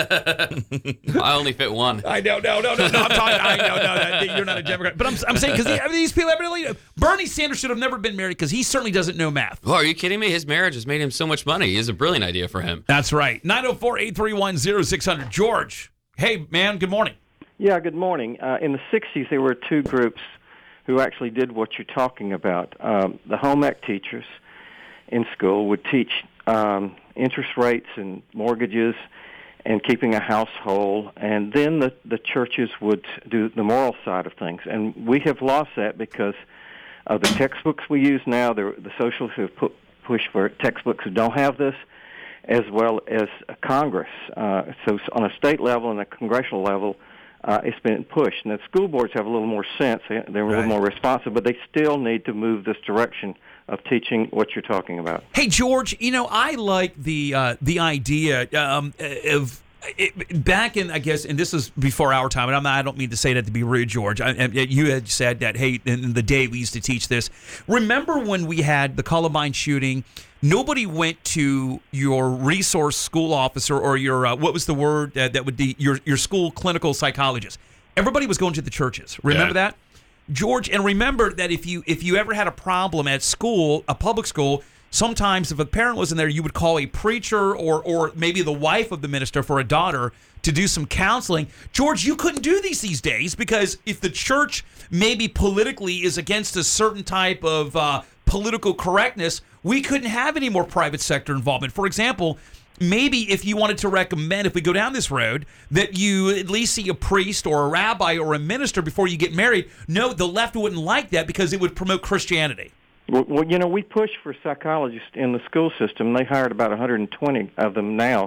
I only fit one. I know, no, no, no, no. I'm talking. I know, no, no, you're not a Democrat. But I'm, I'm saying because these people, evidently, Bernie Sanders should have never been married because he certainly doesn't know math. Oh, are you kidding me? His marriage has made him so much money. It's a brilliant idea for him. That's right. nine oh four, eight three one, oh six hundred. George, hey, man, good morning. Yeah, good morning. Uh, in the sixties, there were two groups who actually did what you're talking about. Um, the home ec teachers in school would teach um, interest rates and mortgages and keeping a household, and then the, the churches would do the moral side of things. And we have lost that because of the textbooks we use now. The, the socialists have put, pushed for textbooks who don't have this, as well as Congress. Uh, so on a state level and a congressional level, Uh, it's been pushed. And the school boards have a little more sense. They're a little Right. more responsive, but they still need to move this direction of teaching what you're talking about. Hey, George, you know, I like the uh, the idea um, of it, back in, I guess, and this is before our time, and I'm not, I don't mean to say that to be rude, George. I, I, you had said that, hey, in the day we used to teach this. Remember when we had the Columbine shooting? Nobody went to your resource school officer or your, uh, what was the word uh, that would be, your, your school clinical psychologist. Everybody was going to the churches. Remember Yeah. that? George, and remember that if you if you ever had a problem at school, a public school, sometimes if a parent wasn't there, you would call a preacher or or maybe the wife of the minister for a daughter to do some counseling. George, you couldn't do these these days because if the church maybe politically is against a certain type of uh, political correctness, we couldn't have any more private sector involvement. For example, maybe if you wanted to recommend, if we go down this road, that you at least see a priest or a rabbi or a minister before you get married. No, the left wouldn't like that because it would promote Christianity. Well, well, you know, we push for psychologists in the school system. They hired about one hundred twenty of them now.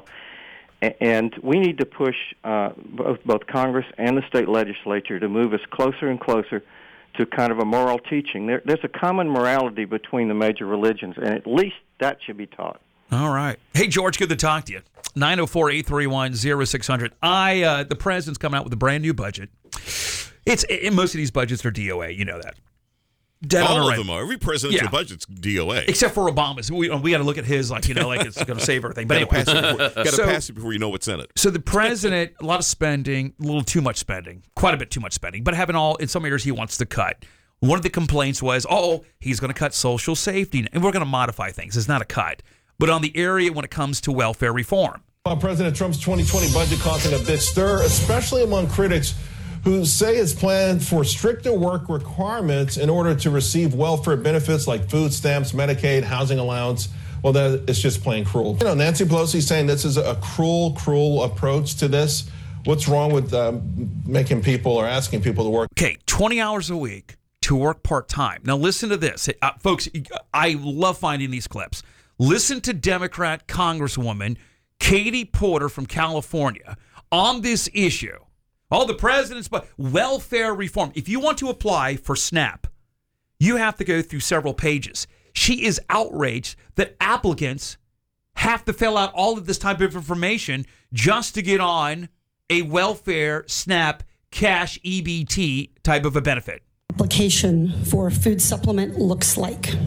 And we need to push uh, both, both Congress and the state legislature to move us closer and closer to kind of a moral teaching. There, there's a common morality between the major religions, and at least that should be taught. All right. Hey, George, good to talk to you. nine oh four, eight three one, oh six hundred. I, uh, the president's coming out with a brand new budget. It's it, most of these budgets are D O A. You know that. Dead on All of arrival. them are. Every presidential Yeah. budget's D O A. Except for Obama's. We, we got to look at his like, you know, like it's going to save everything. But Got to anyway. pass it before, gotta So- pass it before you know what's in it. So the president, a lot of spending, a little too much spending, quite a bit too much spending, but having all, in some areas he wants to cut. One of the complaints was, oh, he's going to cut social safety, and we're going to modify things. It's not a cut. But on the area when it comes to welfare reform. While President Trump's twenty twenty budget causing a bit stir, especially among critics who say it's planned for stricter work requirements in order to receive welfare benefits like food stamps, Medicaid, housing allowance. Well, that it's just plain cruel. You know, Nancy Pelosi saying this is a cruel, cruel approach to this. What's wrong with um, making people or asking people to work? Okay, twenty hours a week to work part-time. Now listen to this. Uh, folks, I love finding these clips. Listen to Democrat Congresswoman Katie Porter from California on this issue. Oh, the president's but welfare reform. If you want to apply for SNAP, you have to go through several pages. She is outraged that applicants have to fill out all of this type of information just to get on a welfare SNAP cash E B T type of a benefit. Application for food supplement looks like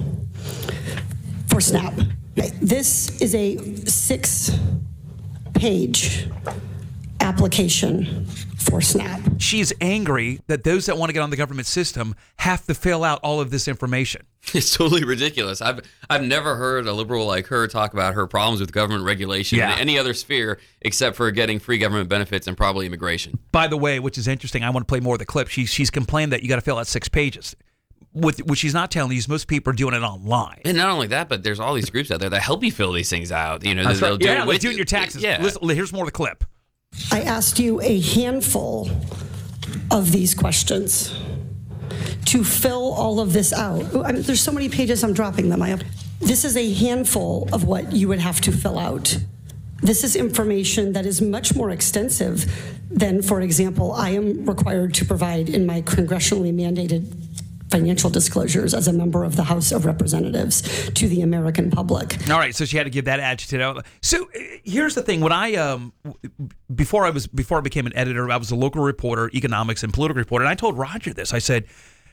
for SNAP. This is a six-page application for SNAP. She's angry that those that want to get on the government system have to fill out all of this information. It's totally ridiculous. I've I've never heard a liberal like her talk about her problems with government regulation Yeah. in any other sphere except for getting free government benefits and probably immigration. By the way, which is interesting, I want to play more of the clip. She, she's complained that you got to fill out six pages. what, what she's not telling you is most people are doing it online. And not only that, but there's all these groups out there that help you fill these things out. You know, That's they'll right. do Yeah, it like with doing you. your taxes. Yeah. Listen, here's more of the clip. I asked you a handful of these questions to fill all of this out. I mean, there's so many pages, I'm dropping them. I have, this is a handful of what you would have to fill out. This is information that is much more extensive than, for example, I am required to provide in my congressionally mandated financial disclosures as a member of the House of Representatives to the American public. All right, so she had to give that adjective out. So uh, here's the thing: when I um before I was before I became an editor, I was a local reporter, economics and political reporter, and I told Roger this. I said,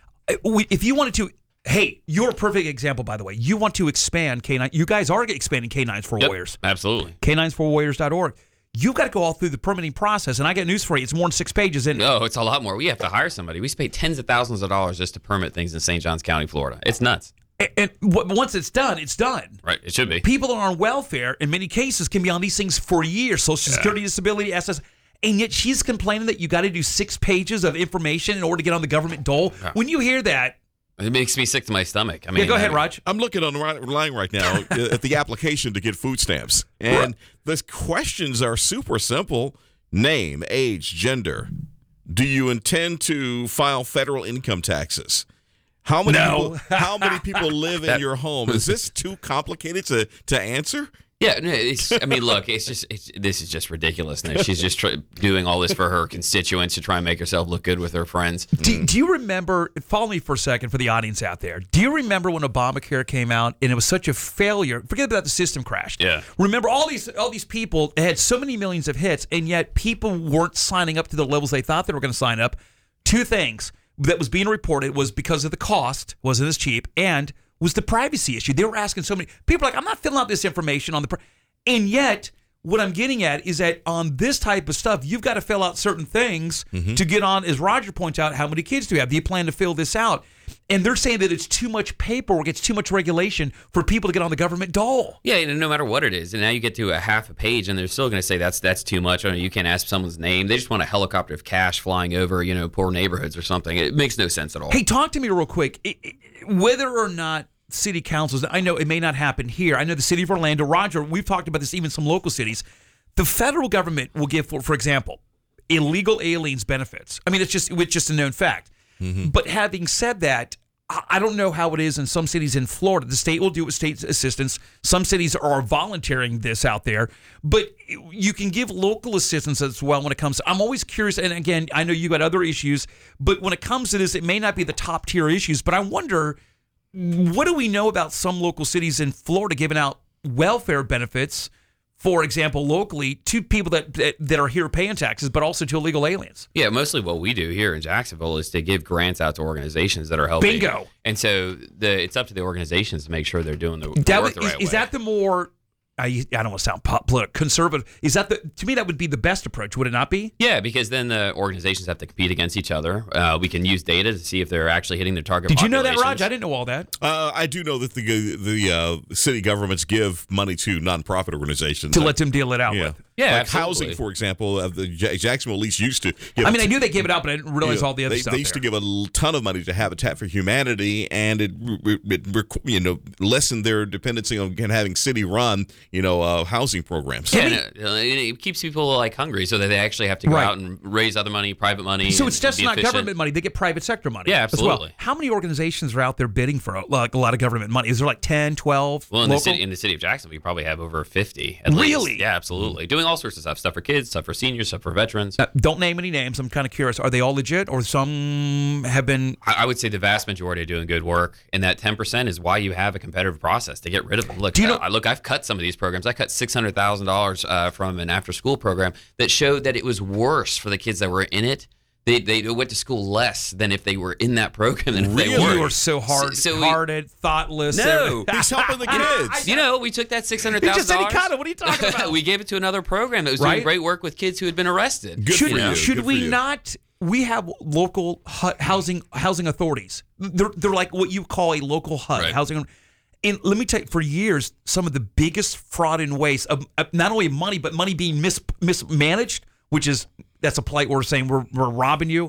if you wanted to. Hey, you're a perfect example, by the way. You want to expand K nine. You guys are expanding K nines for Yep, Warriors. absolutely. K nines for Warriors dot org. You've got to go all through the permitting process, and I got news for you. It's more than six pages, isn't it? No, it's a lot more. We have to hire somebody. We pay tens of thousands of dollars just to permit things in Saint Johns County, Florida. It's nuts. And, and w- once it's done, it's done. Right, it should be. People that are on welfare, in many cases, can be on these things for years. Social Yeah. Security, disability, S S. And yet she's complaining that you got to do six pages of information in order to get on the government dole. Yeah. When you hear that, it makes me sick to my stomach. I mean, yeah, go ahead, I- Raj. I'm looking online right now at the application to get food stamps. And the questions are super simple. Name, age, gender. Do you intend to file federal income taxes? How many No. people, how many people live in your home? Is this too complicated to, to answer? Yeah, no, it's. I mean, look, it's just. It's, this is just ridiculousness. She's just tr- doing all this for her constituents to try and make herself look good with her friends. Do, do you remember, follow me for a second for the audience out there. Do you remember when Obamacare came out and it was such a failure? Forget about the system crashed. Yeah. Remember all these all these people had so many millions of hits, and yet people weren't signing up to the levels they thought they were going to sign up. Two things that was being reported was because of the cost, wasn't as cheap, and was the privacy issue. They were asking so many people, like, I'm not filling out this information on the, pri-. And yet what I'm getting at is that on this type of stuff, you've got to fill out certain things Mm-hmm. to get on, as Roger points out, how many kids do you have? Do you plan to fill this out? And they're saying that it's too much paperwork, it's too much regulation for people to get on the government dole. Yeah, and no matter what it is, and now you get to a half a page, and they're still going to say that's that's too much. Or you can't ask someone's name. They just want a helicopter of cash flying over, you know, poor neighborhoods or something. It makes no sense at all. Hey, talk to me real quick. It, it, whether or not city councils, I know it may not happen here. I know the city of Orlando, Roger, we've talked about this, even some local cities. The federal government will give, for, for example, illegal aliens benefits. I mean, it's just it's just a known fact. Mm-hmm. But having said that, I I don't know how it is in some cities in Florida. The state will do it with state assistance. Some cities are volunteering this out there. But you can give local assistance as well when it comes to, I'm always curious, and again, I know you got other issues, but when it comes to this, it may not be the top tier issues, but I wonder, what do we know about some local cities in Florida giving out welfare benefits, for example, locally to people that, that that are here paying taxes, but also to illegal aliens? Yeah, mostly what we do here in Jacksonville is to give grants out to organizations that are helping. Bingo. And so the it's up to the organizations to make sure they're doing the, the That work would- the is, right is way. that the more, I, I don't want to sound pop, political, conservative, is that the, to me, that would be the best approach, would it not be? Yeah, because then the organizations have to compete against each other. Uh, we can use data to see if they're actually hitting their target. Did you know that, Raj? populations. I didn't know all that. Uh, I do know that the the uh, city governments give money to nonprofit organizations To let them deal it out yeah. with. Yeah, like absolutely. housing, for example. Uh, the J- Jacksonville at least used to. Give I mean, a I t- knew they gave it out, but I didn't realize Yeah, all the other they, stuff They used there. to give a l- ton of money to Habitat for Humanity, and it, it, it you know lessened their dependency on having city-run you know uh, housing programs. Yeah, and it, it keeps people like hungry, so that they actually have to go Right. out and raise other money, private money. So and it's just be not efficient. government money; they get private sector money. Yeah, as well. absolutely. How many organizations are out there bidding for like a lot of government money? Is there like ten, twelve? Well, in the local? city in the city of Jacksonville, you probably have over fifty. At Really? least. Yeah, absolutely. Doing all sorts of stuff: stuff for kids, stuff for seniors, stuff for veterans. Uh, don't name any names. I'm kind of curious. Are they all legit, or some have been? I, I would say the vast majority are doing good work, and that ten percent is why you have a competitive process to get rid of them. Look, Do you know- uh, look, I've cut some of these programs. I cut six hundred thousand dollars uh, from an after-school program that showed that it was worse for the kids that were in it. They they went to school less than if they were in that program than if they Really? were. You are so hard, So- so we- hearted, thoughtless. No, He's helping the kids. You know, we took that six hundred He thousand just said he dollars. cut it. What are you talking about? We gave it to another program that was Right? doing great work with kids who had been arrested. Good should for you. should Good for we you. not? We have local hu- housing housing authorities. They're they're like what you call a local H U D Right. housing. And let me tell you, for years, some of the biggest fraud and waste of, of not only money but money being mis- mismanaged, which is that's a polite word of saying we're we're robbing you,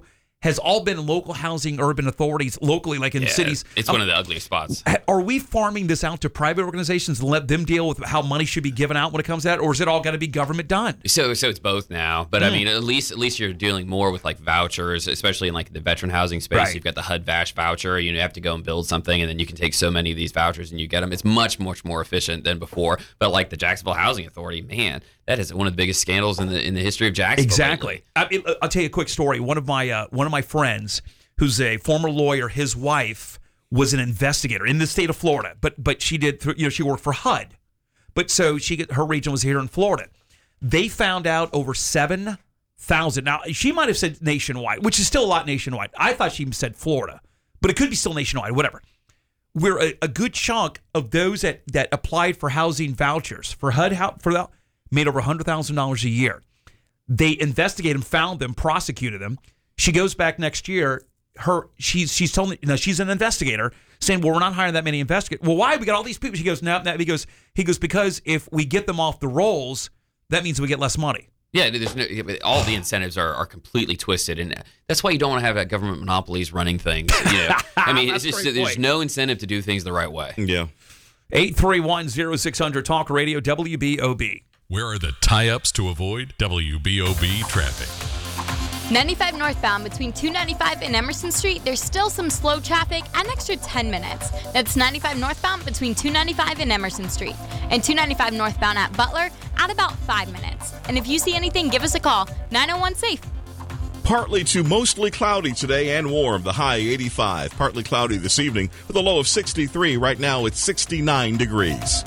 has all been local housing urban authorities locally, like in Yeah, cities. It's Um, one of the ugliest spots. Are we farming this out to private organizations and let them deal with how money should be given out when it comes to that, or is it all got to be government done? So, so it's both now. But I Mm. mean, at least at least you're dealing more with like vouchers, especially in like the veteran housing space. Right. You've got the H U D VASH voucher. You have to go and build something, and then you can take so many of these vouchers and you get them. It's much much more efficient than before. But like the Jacksonville Housing Authority, man, that is one of the biggest scandals in the in the history of Jacksonville. Exactly. I mean, I'll tell you a quick story. One of my uh, one of my friends, who's a former lawyer, his wife was an investigator in the state of Florida, but but she did you know she worked for H U D, but so she her region was here in Florida. They found out over seven thousand. Now she might have said nationwide, which is still a lot nationwide. I thought she said Florida, but it could be still nationwide. Whatever. Where a, a good chunk of those that, that applied for housing vouchers for H U D for that made over one hundred thousand dollars a year. They investigated them, found them, prosecuted them. She goes back next year. Her she's she's told me, you know, she's an investigator saying, well, we're not hiring that many investigators. Well, why? We got all these people. She goes, no, no. He goes, he goes, because if we get them off the rolls, that means we get less money. Yeah, there's no, all the incentives are, are completely twisted, and that's why you don't want to have that government monopolies running things. You know? I mean, it's just there's point. no incentive to do things the right way. Yeah. eight three one, oh six hundred Talk Radio W B O B. Where are the tie-ups to avoid W B O B traffic? ninety-five northbound between two ninety-five and Emerson Street, there's still some slow traffic, an extra ten minutes. That's ninety-five northbound between two ninety-five and Emerson Street. And two ninety-five northbound at Butler at about five minutes. And if you see anything, give us a call, nine oh one SAFE. Partly to mostly cloudy today and warm. The high eighty-five. Partly cloudy this evening with a low of sixty-three. Right now it's sixty-nine degrees.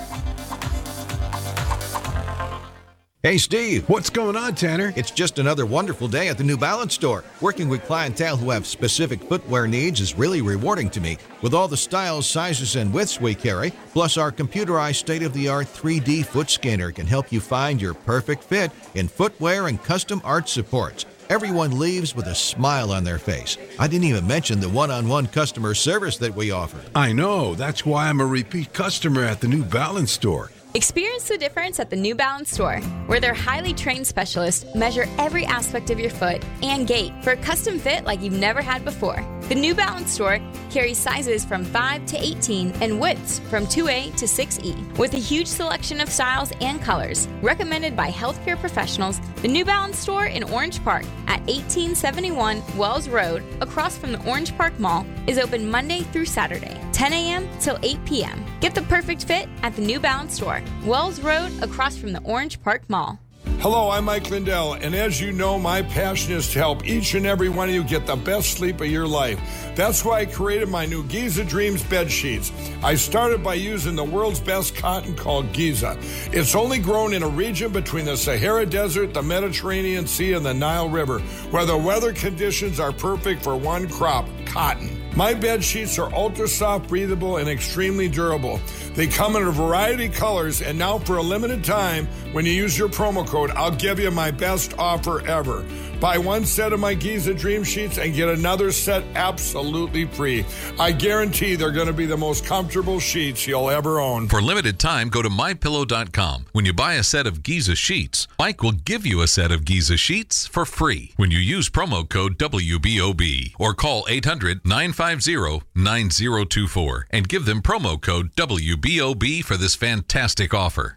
Hey, Steve. What's going on, Tanner? It's just another wonderful day at the New Balance store. Working with clientele who have specific footwear needs is really rewarding to me. With all the styles, sizes, and widths we carry, plus our computerized state-of-the-art three D foot scanner can help you find your perfect fit in footwear and custom art supports. Everyone leaves with a smile on their face. I didn't even mention the one-on-one customer service that we offer. I know. That's why I'm a repeat customer at the New Balance store. Experience the difference at the New Balance store, where their highly trained specialists measure every aspect of your foot and gait for a custom fit like you've never had before. The New Balance store carries sizes from five to eighteen and widths from two A to six E, with a huge selection of styles and colors. Recommended by healthcare professionals, the New Balance store in Orange Park at eighteen seventy-one Wells Road, across from the Orange Park Mall, is open Monday through Saturday, ten a.m. till eight p.m. Get the perfect fit at the New Balance store, Wells Road, across from the Orange Park Mall. Hello, I'm Mike Lindell, and as you know, my passion is to help each and every one of you get the best sleep of your life. That's why I created my new Giza Dreams bed sheets. I started by using the world's best cotton called Giza. It's only grown in a region between the Sahara Desert, the Mediterranean Sea, and the Nile River, where the weather conditions are perfect for one crop, cotton. My bed sheets are ultra soft, breathable, and extremely durable. They come in a variety of colors, and now for a limited time, when you use your promo code, I'll give you my best offer ever. Buy one set of my Giza Dream Sheets and get another set absolutely free. I guarantee they're going to be the most comfortable sheets you'll ever own. For limited time, go to my pillow dot com. When you buy a set of Giza sheets, Mike will give you a set of Giza sheets for free when you use promo code W B O B or call eight hundred, nine five zero, nine zero two four and give them promo code W B O B for this fantastic offer.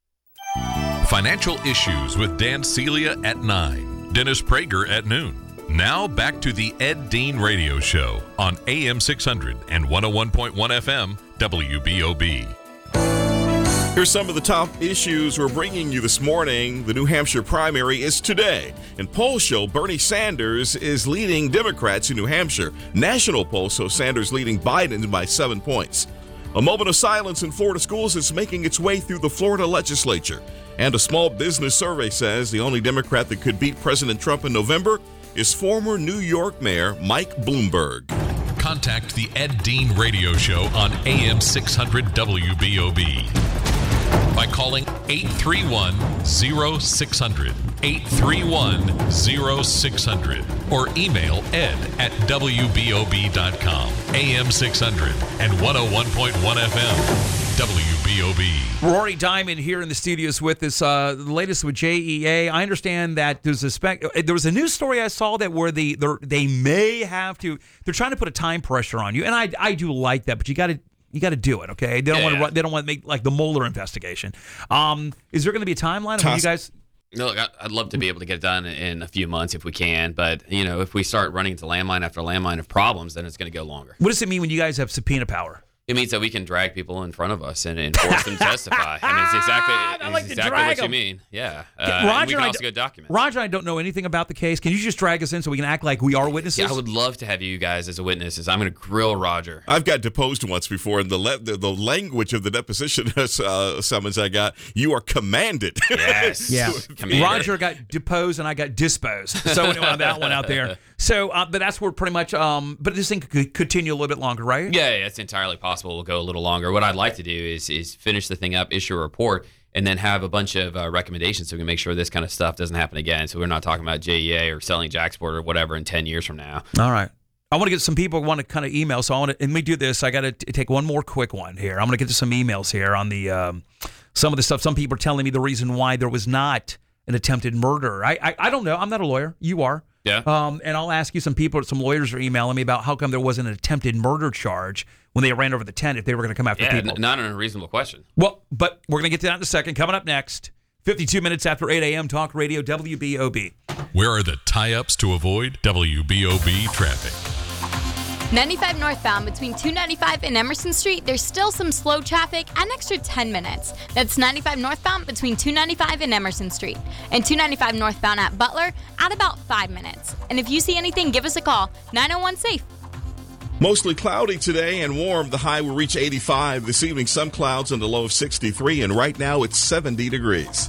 Financial Issues with Dan Celia at nine. Dennis Prager at noon. Now back to the Ed Dean Radio Show on A M six hundred and one oh one point one F M W B O B. Here's some of the top issues we're bringing you this morning. The New Hampshire primary is today, and polls show Bernie Sanders is leading Democrats in New Hampshire. National polls show Sanders leading Biden by seven points. A moment of silence in Florida schools is making its way through the Florida legislature. And a small business survey says the only Democrat that could beat President Trump in November is former New York Mayor Mike Bloomberg. Contact the Ed Dean Radio Show on A M six hundred W B O B by calling eight three one, oh six hundred, eight three one, oh six hundred, or email ed at W B O B dot com. A M six hundred and one oh one point one F M. W B O B. Rory Diamond here in the studios with us. Uh, the latest with J E A. I understand that there's a spec. There was a news story I saw that where the they may have to. They're trying to put a time pressure on you, and I I do like that, but you got to. You got to do it, okay? They don't yeah, want to. yeah. They don't want to make like the Mueller investigation. Um, is there going to be a timeline of when you guys? No, look, I'd love to be able to get it done in a few months if we can, but you know, if we start running into landmine after landmine of problems, then it's going to go longer. What does it mean when you guys have subpoena power? It means that we can drag people in front of us and, and force them to testify. I mean, it's exactly, it's like to exactly drag what you them. mean. Yeah. Uh, Roger, and we can I also d- go document. Roger and I don't know anything about the case. Can you just drag us in so we can act like we are witnesses? Yeah, I would love to have you guys as witnesses. I'm going to grill Roger. I've got deposed once before, and the le- the, the language of the deposition uh, summons I got, you are commanded. Yes. Yeah. Commander. Roger got deposed and I got disposed. So anyway, on that one out there. So, uh, but that's where pretty much. Um, but this thing could continue a little bit longer, right? Yeah, yeah, it's entirely possible. We'll go a little longer. What I'd like to do is is finish the thing up, issue a report, and then have a bunch of uh, recommendations so we can make sure this kind of stuff doesn't happen again. So we're not talking about J E A or selling JAXPort or whatever in ten years from now. All right. I want to get some people who want to kind of email. So I want to, and let me do this. I got to take one more quick one here. I'm going to get to some emails here on the um, some of the stuff. Some people are telling me the reason why there was not an attempted murder. I, I I don't know. I'm not a lawyer. You are. Yeah. Um, and I'll ask you, some people, some lawyers are emailing me about how come there wasn't an attempted murder charge when they ran over the tent if they were going to come after Yeah, people. n- not an unreasonable question. Well, but we're going to get to that in a second. Coming up next, fifty-two minutes after eight a.m., Talk Radio W B O B. Where are the tie-ups to avoid W B O B traffic? ninety-five northbound between two ninety-five and Emerson Street, there's still some slow traffic, an extra ten minutes. That's ninety-five northbound between two ninety-five and Emerson Street. And two ninety-five northbound at Butler at about five minutes. And if you see anything, give us a call, nine oh one SAFE. Mostly cloudy today and warm. The high will reach eighty-five. This evening, some clouds and a low of sixty-three. And right now, it's seventy degrees.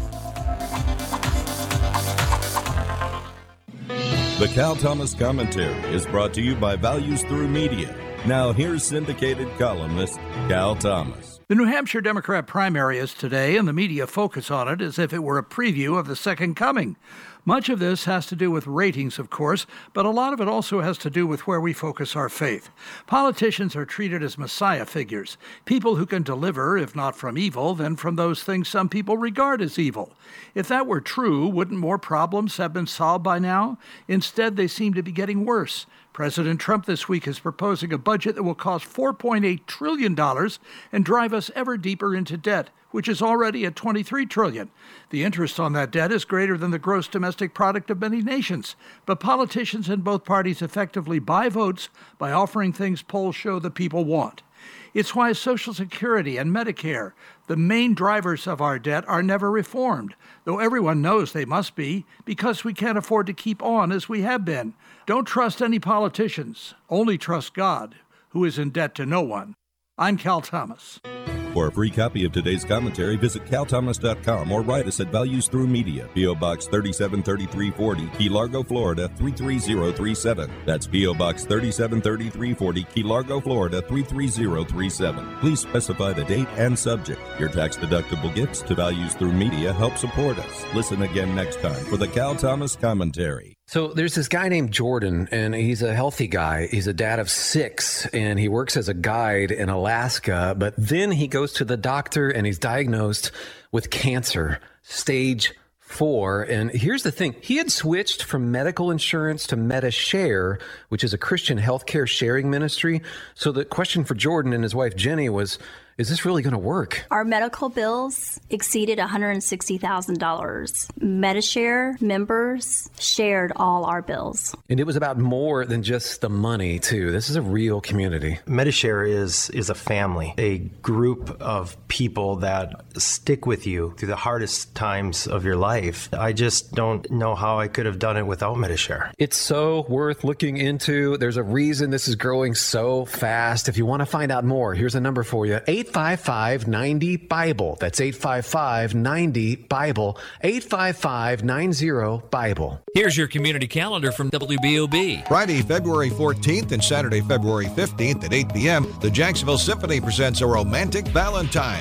The Cal Thomas Commentary is brought to you by Values Through Media. Now here's syndicated columnist Cal Thomas. The New Hampshire Democrat primary is today, and the media focus on it as if it were a preview of the second coming. Much of this has to do with ratings, of course, but a lot of it also has to do with where we focus our faith. Politicians are treated as messiah figures, people who can deliver, if not from evil, then from those things some people regard as evil. If that were true, wouldn't more problems have been solved by now? Instead, they seem to be getting worse. President Trump this week is proposing a budget that will cost four point eight trillion dollars and drive us ever deeper into debt, which is already at twenty-three trillion dollars. The interest on that debt is greater than the gross domestic product of many nations. But politicians in both parties effectively buy votes by offering things polls show the people want. It's why Social Security and Medicare, the main drivers of our debt, are never reformed, though everyone knows they must be, because we can't afford to keep on as we have been. Don't trust any politicians. Only trust God, who is in debt to no one. I'm Cal Thomas. For a free copy of today's commentary, visit cal thomas dot com or write us at Values Through Media, P O. Box thirty-seven thirty-three forty, Key Largo, Florida three three zero three seven. That's P O. Box thirty-seven thirty-three forty, Key Largo, Florida three three zero three seven. Please specify the date and subject. Your tax-deductible gifts to Values Through Media help support us. Listen again next time for the Cal Thomas Commentary. So there's this guy named Jordan, and he's a healthy guy. He's a dad of six, and he works as a guide in Alaska. But then he goes to the doctor, and he's diagnosed with cancer, stage four. And here's the thing. He had switched from medical insurance to MediShare, which is a Christian healthcare sharing ministry. So the question for Jordan and his wife, Jenny, was, is this really going to work? Our medical bills exceeded one hundred sixty thousand dollars. MediShare members shared all our bills. And it was about more than just the money, too. This is a real community. MediShare is is a family, a group of people that stick with you through the hardest times of your life. I just don't know how I could have done it without MediShare. It's so worth looking into. There's a reason this is growing so fast. If you want to find out more, here's a number for you. eight five five, nine zero, Bible. That's eight five five, nine zero, Bible. eight five five, nine zero, Bible. Here's your community calendar from W B O B. Friday, February fourteenth and Saturday, February fifteenth at eight p.m., the Jacksonville Symphony presents A Romantic Valentine.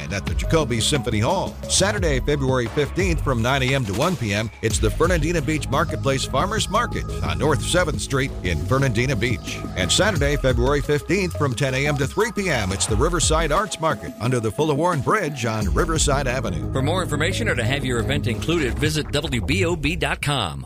Band at the Jacoby Symphony Hall. Saturday, February fifteenth from nine a.m. to one p.m., it's the Fernandina Beach Marketplace Farmers Market on North seventh Street in Fernandina Beach. And Saturday, February fifteenth from ten a.m. to three p.m., it's the Riverside Arts Market under the Fullawarren Bridge on Riverside Avenue. For more information or to have your event included, visit W B O B dot com.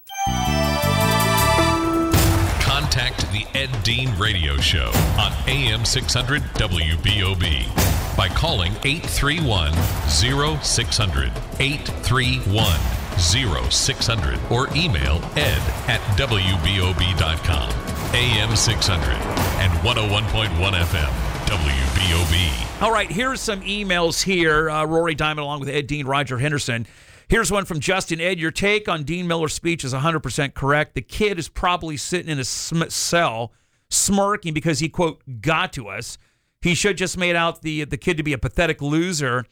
Contact the Ed Dean Radio Show on A M six hundred W B O B by calling eight three one, zero six zero zero, eight three one, zero six zero zero, or email ed at W B O B dot com. A M six hundred and one oh one point one F M, W B O B. All right, here's some emails here. Uh, Rory Diamond along with Ed Dean, Roger Henderson. Here's one from Justin. Ed, your take on Dean Miller's speech is one hundred percent correct. The kid is probably sitting in a sm- cell smirking because he, quote, got to us. He should just made out the the kid to be a pathetic loser.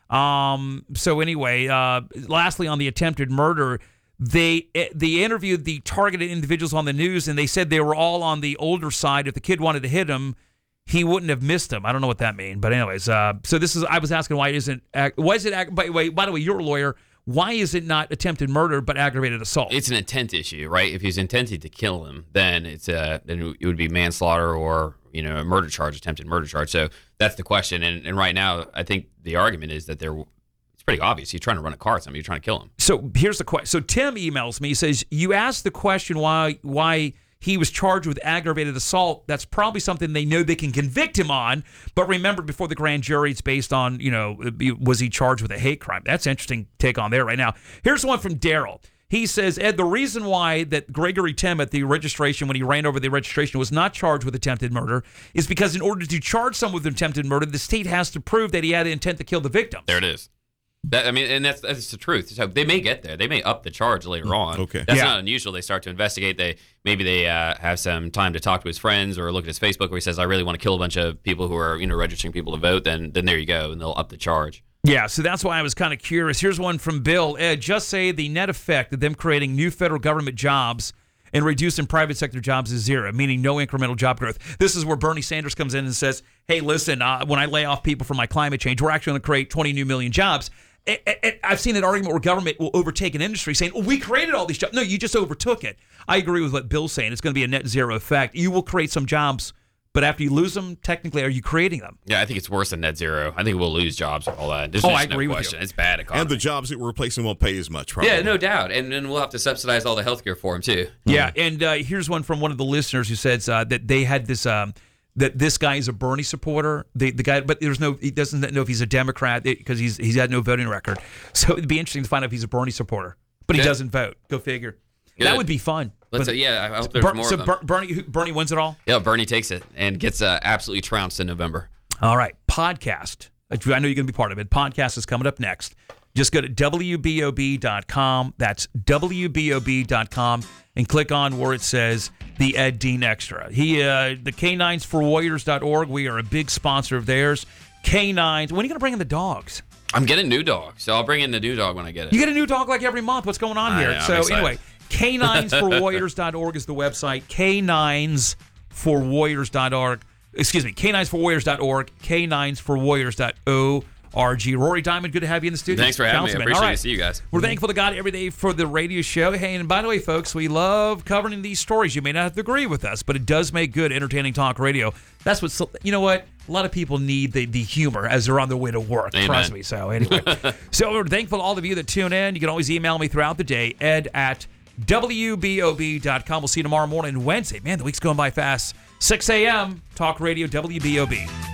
Um, so anyway, uh, lastly, on the attempted murder, they they interviewed the targeted individuals on the news, and they said they were all on the older side. If the kid wanted to hit him, he wouldn't have missed him. I don't know what that means. But anyways, uh, so this is, I was asking why it isn't, why is it, by the way, by the way, you're a lawyer. Why is it not attempted murder but aggravated assault? It's an intent issue, right? If he's intending to kill him, then it's a then it would be manslaughter or you know a murder charge, attempted murder charge. So that's the question. And, and right now, I think the argument is that they're it's pretty obvious. He's trying to run a car at somebody. You're trying to kill him. So here's the question. So Tim emails me. He says you asked the question why why. he was charged with aggravated assault. That's probably something they know they can convict him on. But remember, before the grand jury, it's based on, you know, was he charged with a hate crime? That's an interesting take on there right now. Here's one from Daryl. He says, Ed, the reason why that Gregory Tim at the registration, when he ran over the registration, was not charged with attempted murder is because in order to charge someone with attempted murder, the state has to prove that he had the intent to kill the victim. There it is. That, I mean, and that's that's the truth. So they may get there. They may up the charge later on. Okay, that's yeah. not unusual. They start to investigate. They maybe they uh, have some time to talk to his friends or look at his Facebook where he says, "I really want to kill a bunch of people who are you know registering people to vote." Then then there you go, and they'll up the charge. Yeah, so that's why I was kind of curious. Here's one from Bill. Ed, just say the net effect of them creating new federal government jobs and reducing private sector jobs is zero, meaning no incremental job growth. This is where Bernie Sanders comes in and says, "Hey, listen, uh, when I lay off people for my climate change, we're actually going to create twenty new million jobs." I've seen an argument where government will overtake an industry saying, oh, we created all these jobs. No, you just overtook it. I agree with what Bill's saying. It's going to be a net zero effect. You will create some jobs, but after you lose them, technically, are you creating them? Yeah, I think it's worse than net zero. I think we'll lose jobs and all that. There's oh, just I agree no with question. you. It's bad economy. And the jobs that we're replacing won't pay as much, probably. Yeah, no doubt. And then we'll have to subsidize all the healthcare for them, too. Yeah, and uh, here's one from one of the listeners who says uh, that they had this... Um, that this guy is a Bernie supporter. The the guy, but there's no, he doesn't know if he's a Democrat because he's he's had no voting record. So it'd be interesting to find out if he's a Bernie supporter, but he Good. doesn't vote. Go figure. Good. That would be fun. Let's But- say, yeah, I hope there's Ber- more so of them. Ber- Bernie who- Bernie wins it all. Yeah, Bernie takes it and gets uh, absolutely trounced in November. All right, podcast. I know you're going to be part of it. Podcast is coming up next. Just go to W B O B dot com. That's W B O B dot com and click on where it says the Ed Dean Extra. He, uh, the K nines for Warriors dot org. We are a big sponsor of theirs. K nines. When are you going to bring in the dogs? I'm getting a new dog, so I'll bring in the new dog when I get it. You get a new dog like every month. What's going on I here? know, I'm so excited. anyway, K nines for Warriors dot org is the website. K nines for Warriors dot org. Excuse me, K nines for Warriors dot org. K nines for Warriors dot org. R G. Rory Diamond, good to have you in the studio. Thanks for having Councilman. me. I appreciate All right. to see you guys. We're thankful to God every day for the radio show. Hey, and by the way, folks, we love covering these stories. You may not have to agree with us, but it does make good, entertaining talk radio. That's what, you know what? A lot of people need the, the humor as they're on their way to work. Amen. Trust me. So anyway, so we're thankful to all of you that tune in. You can always email me throughout the day, ed at W B O B dot com. We'll see you tomorrow morning, Wednesday. Man, the week's going by fast. six a.m. Talk Radio W B O B.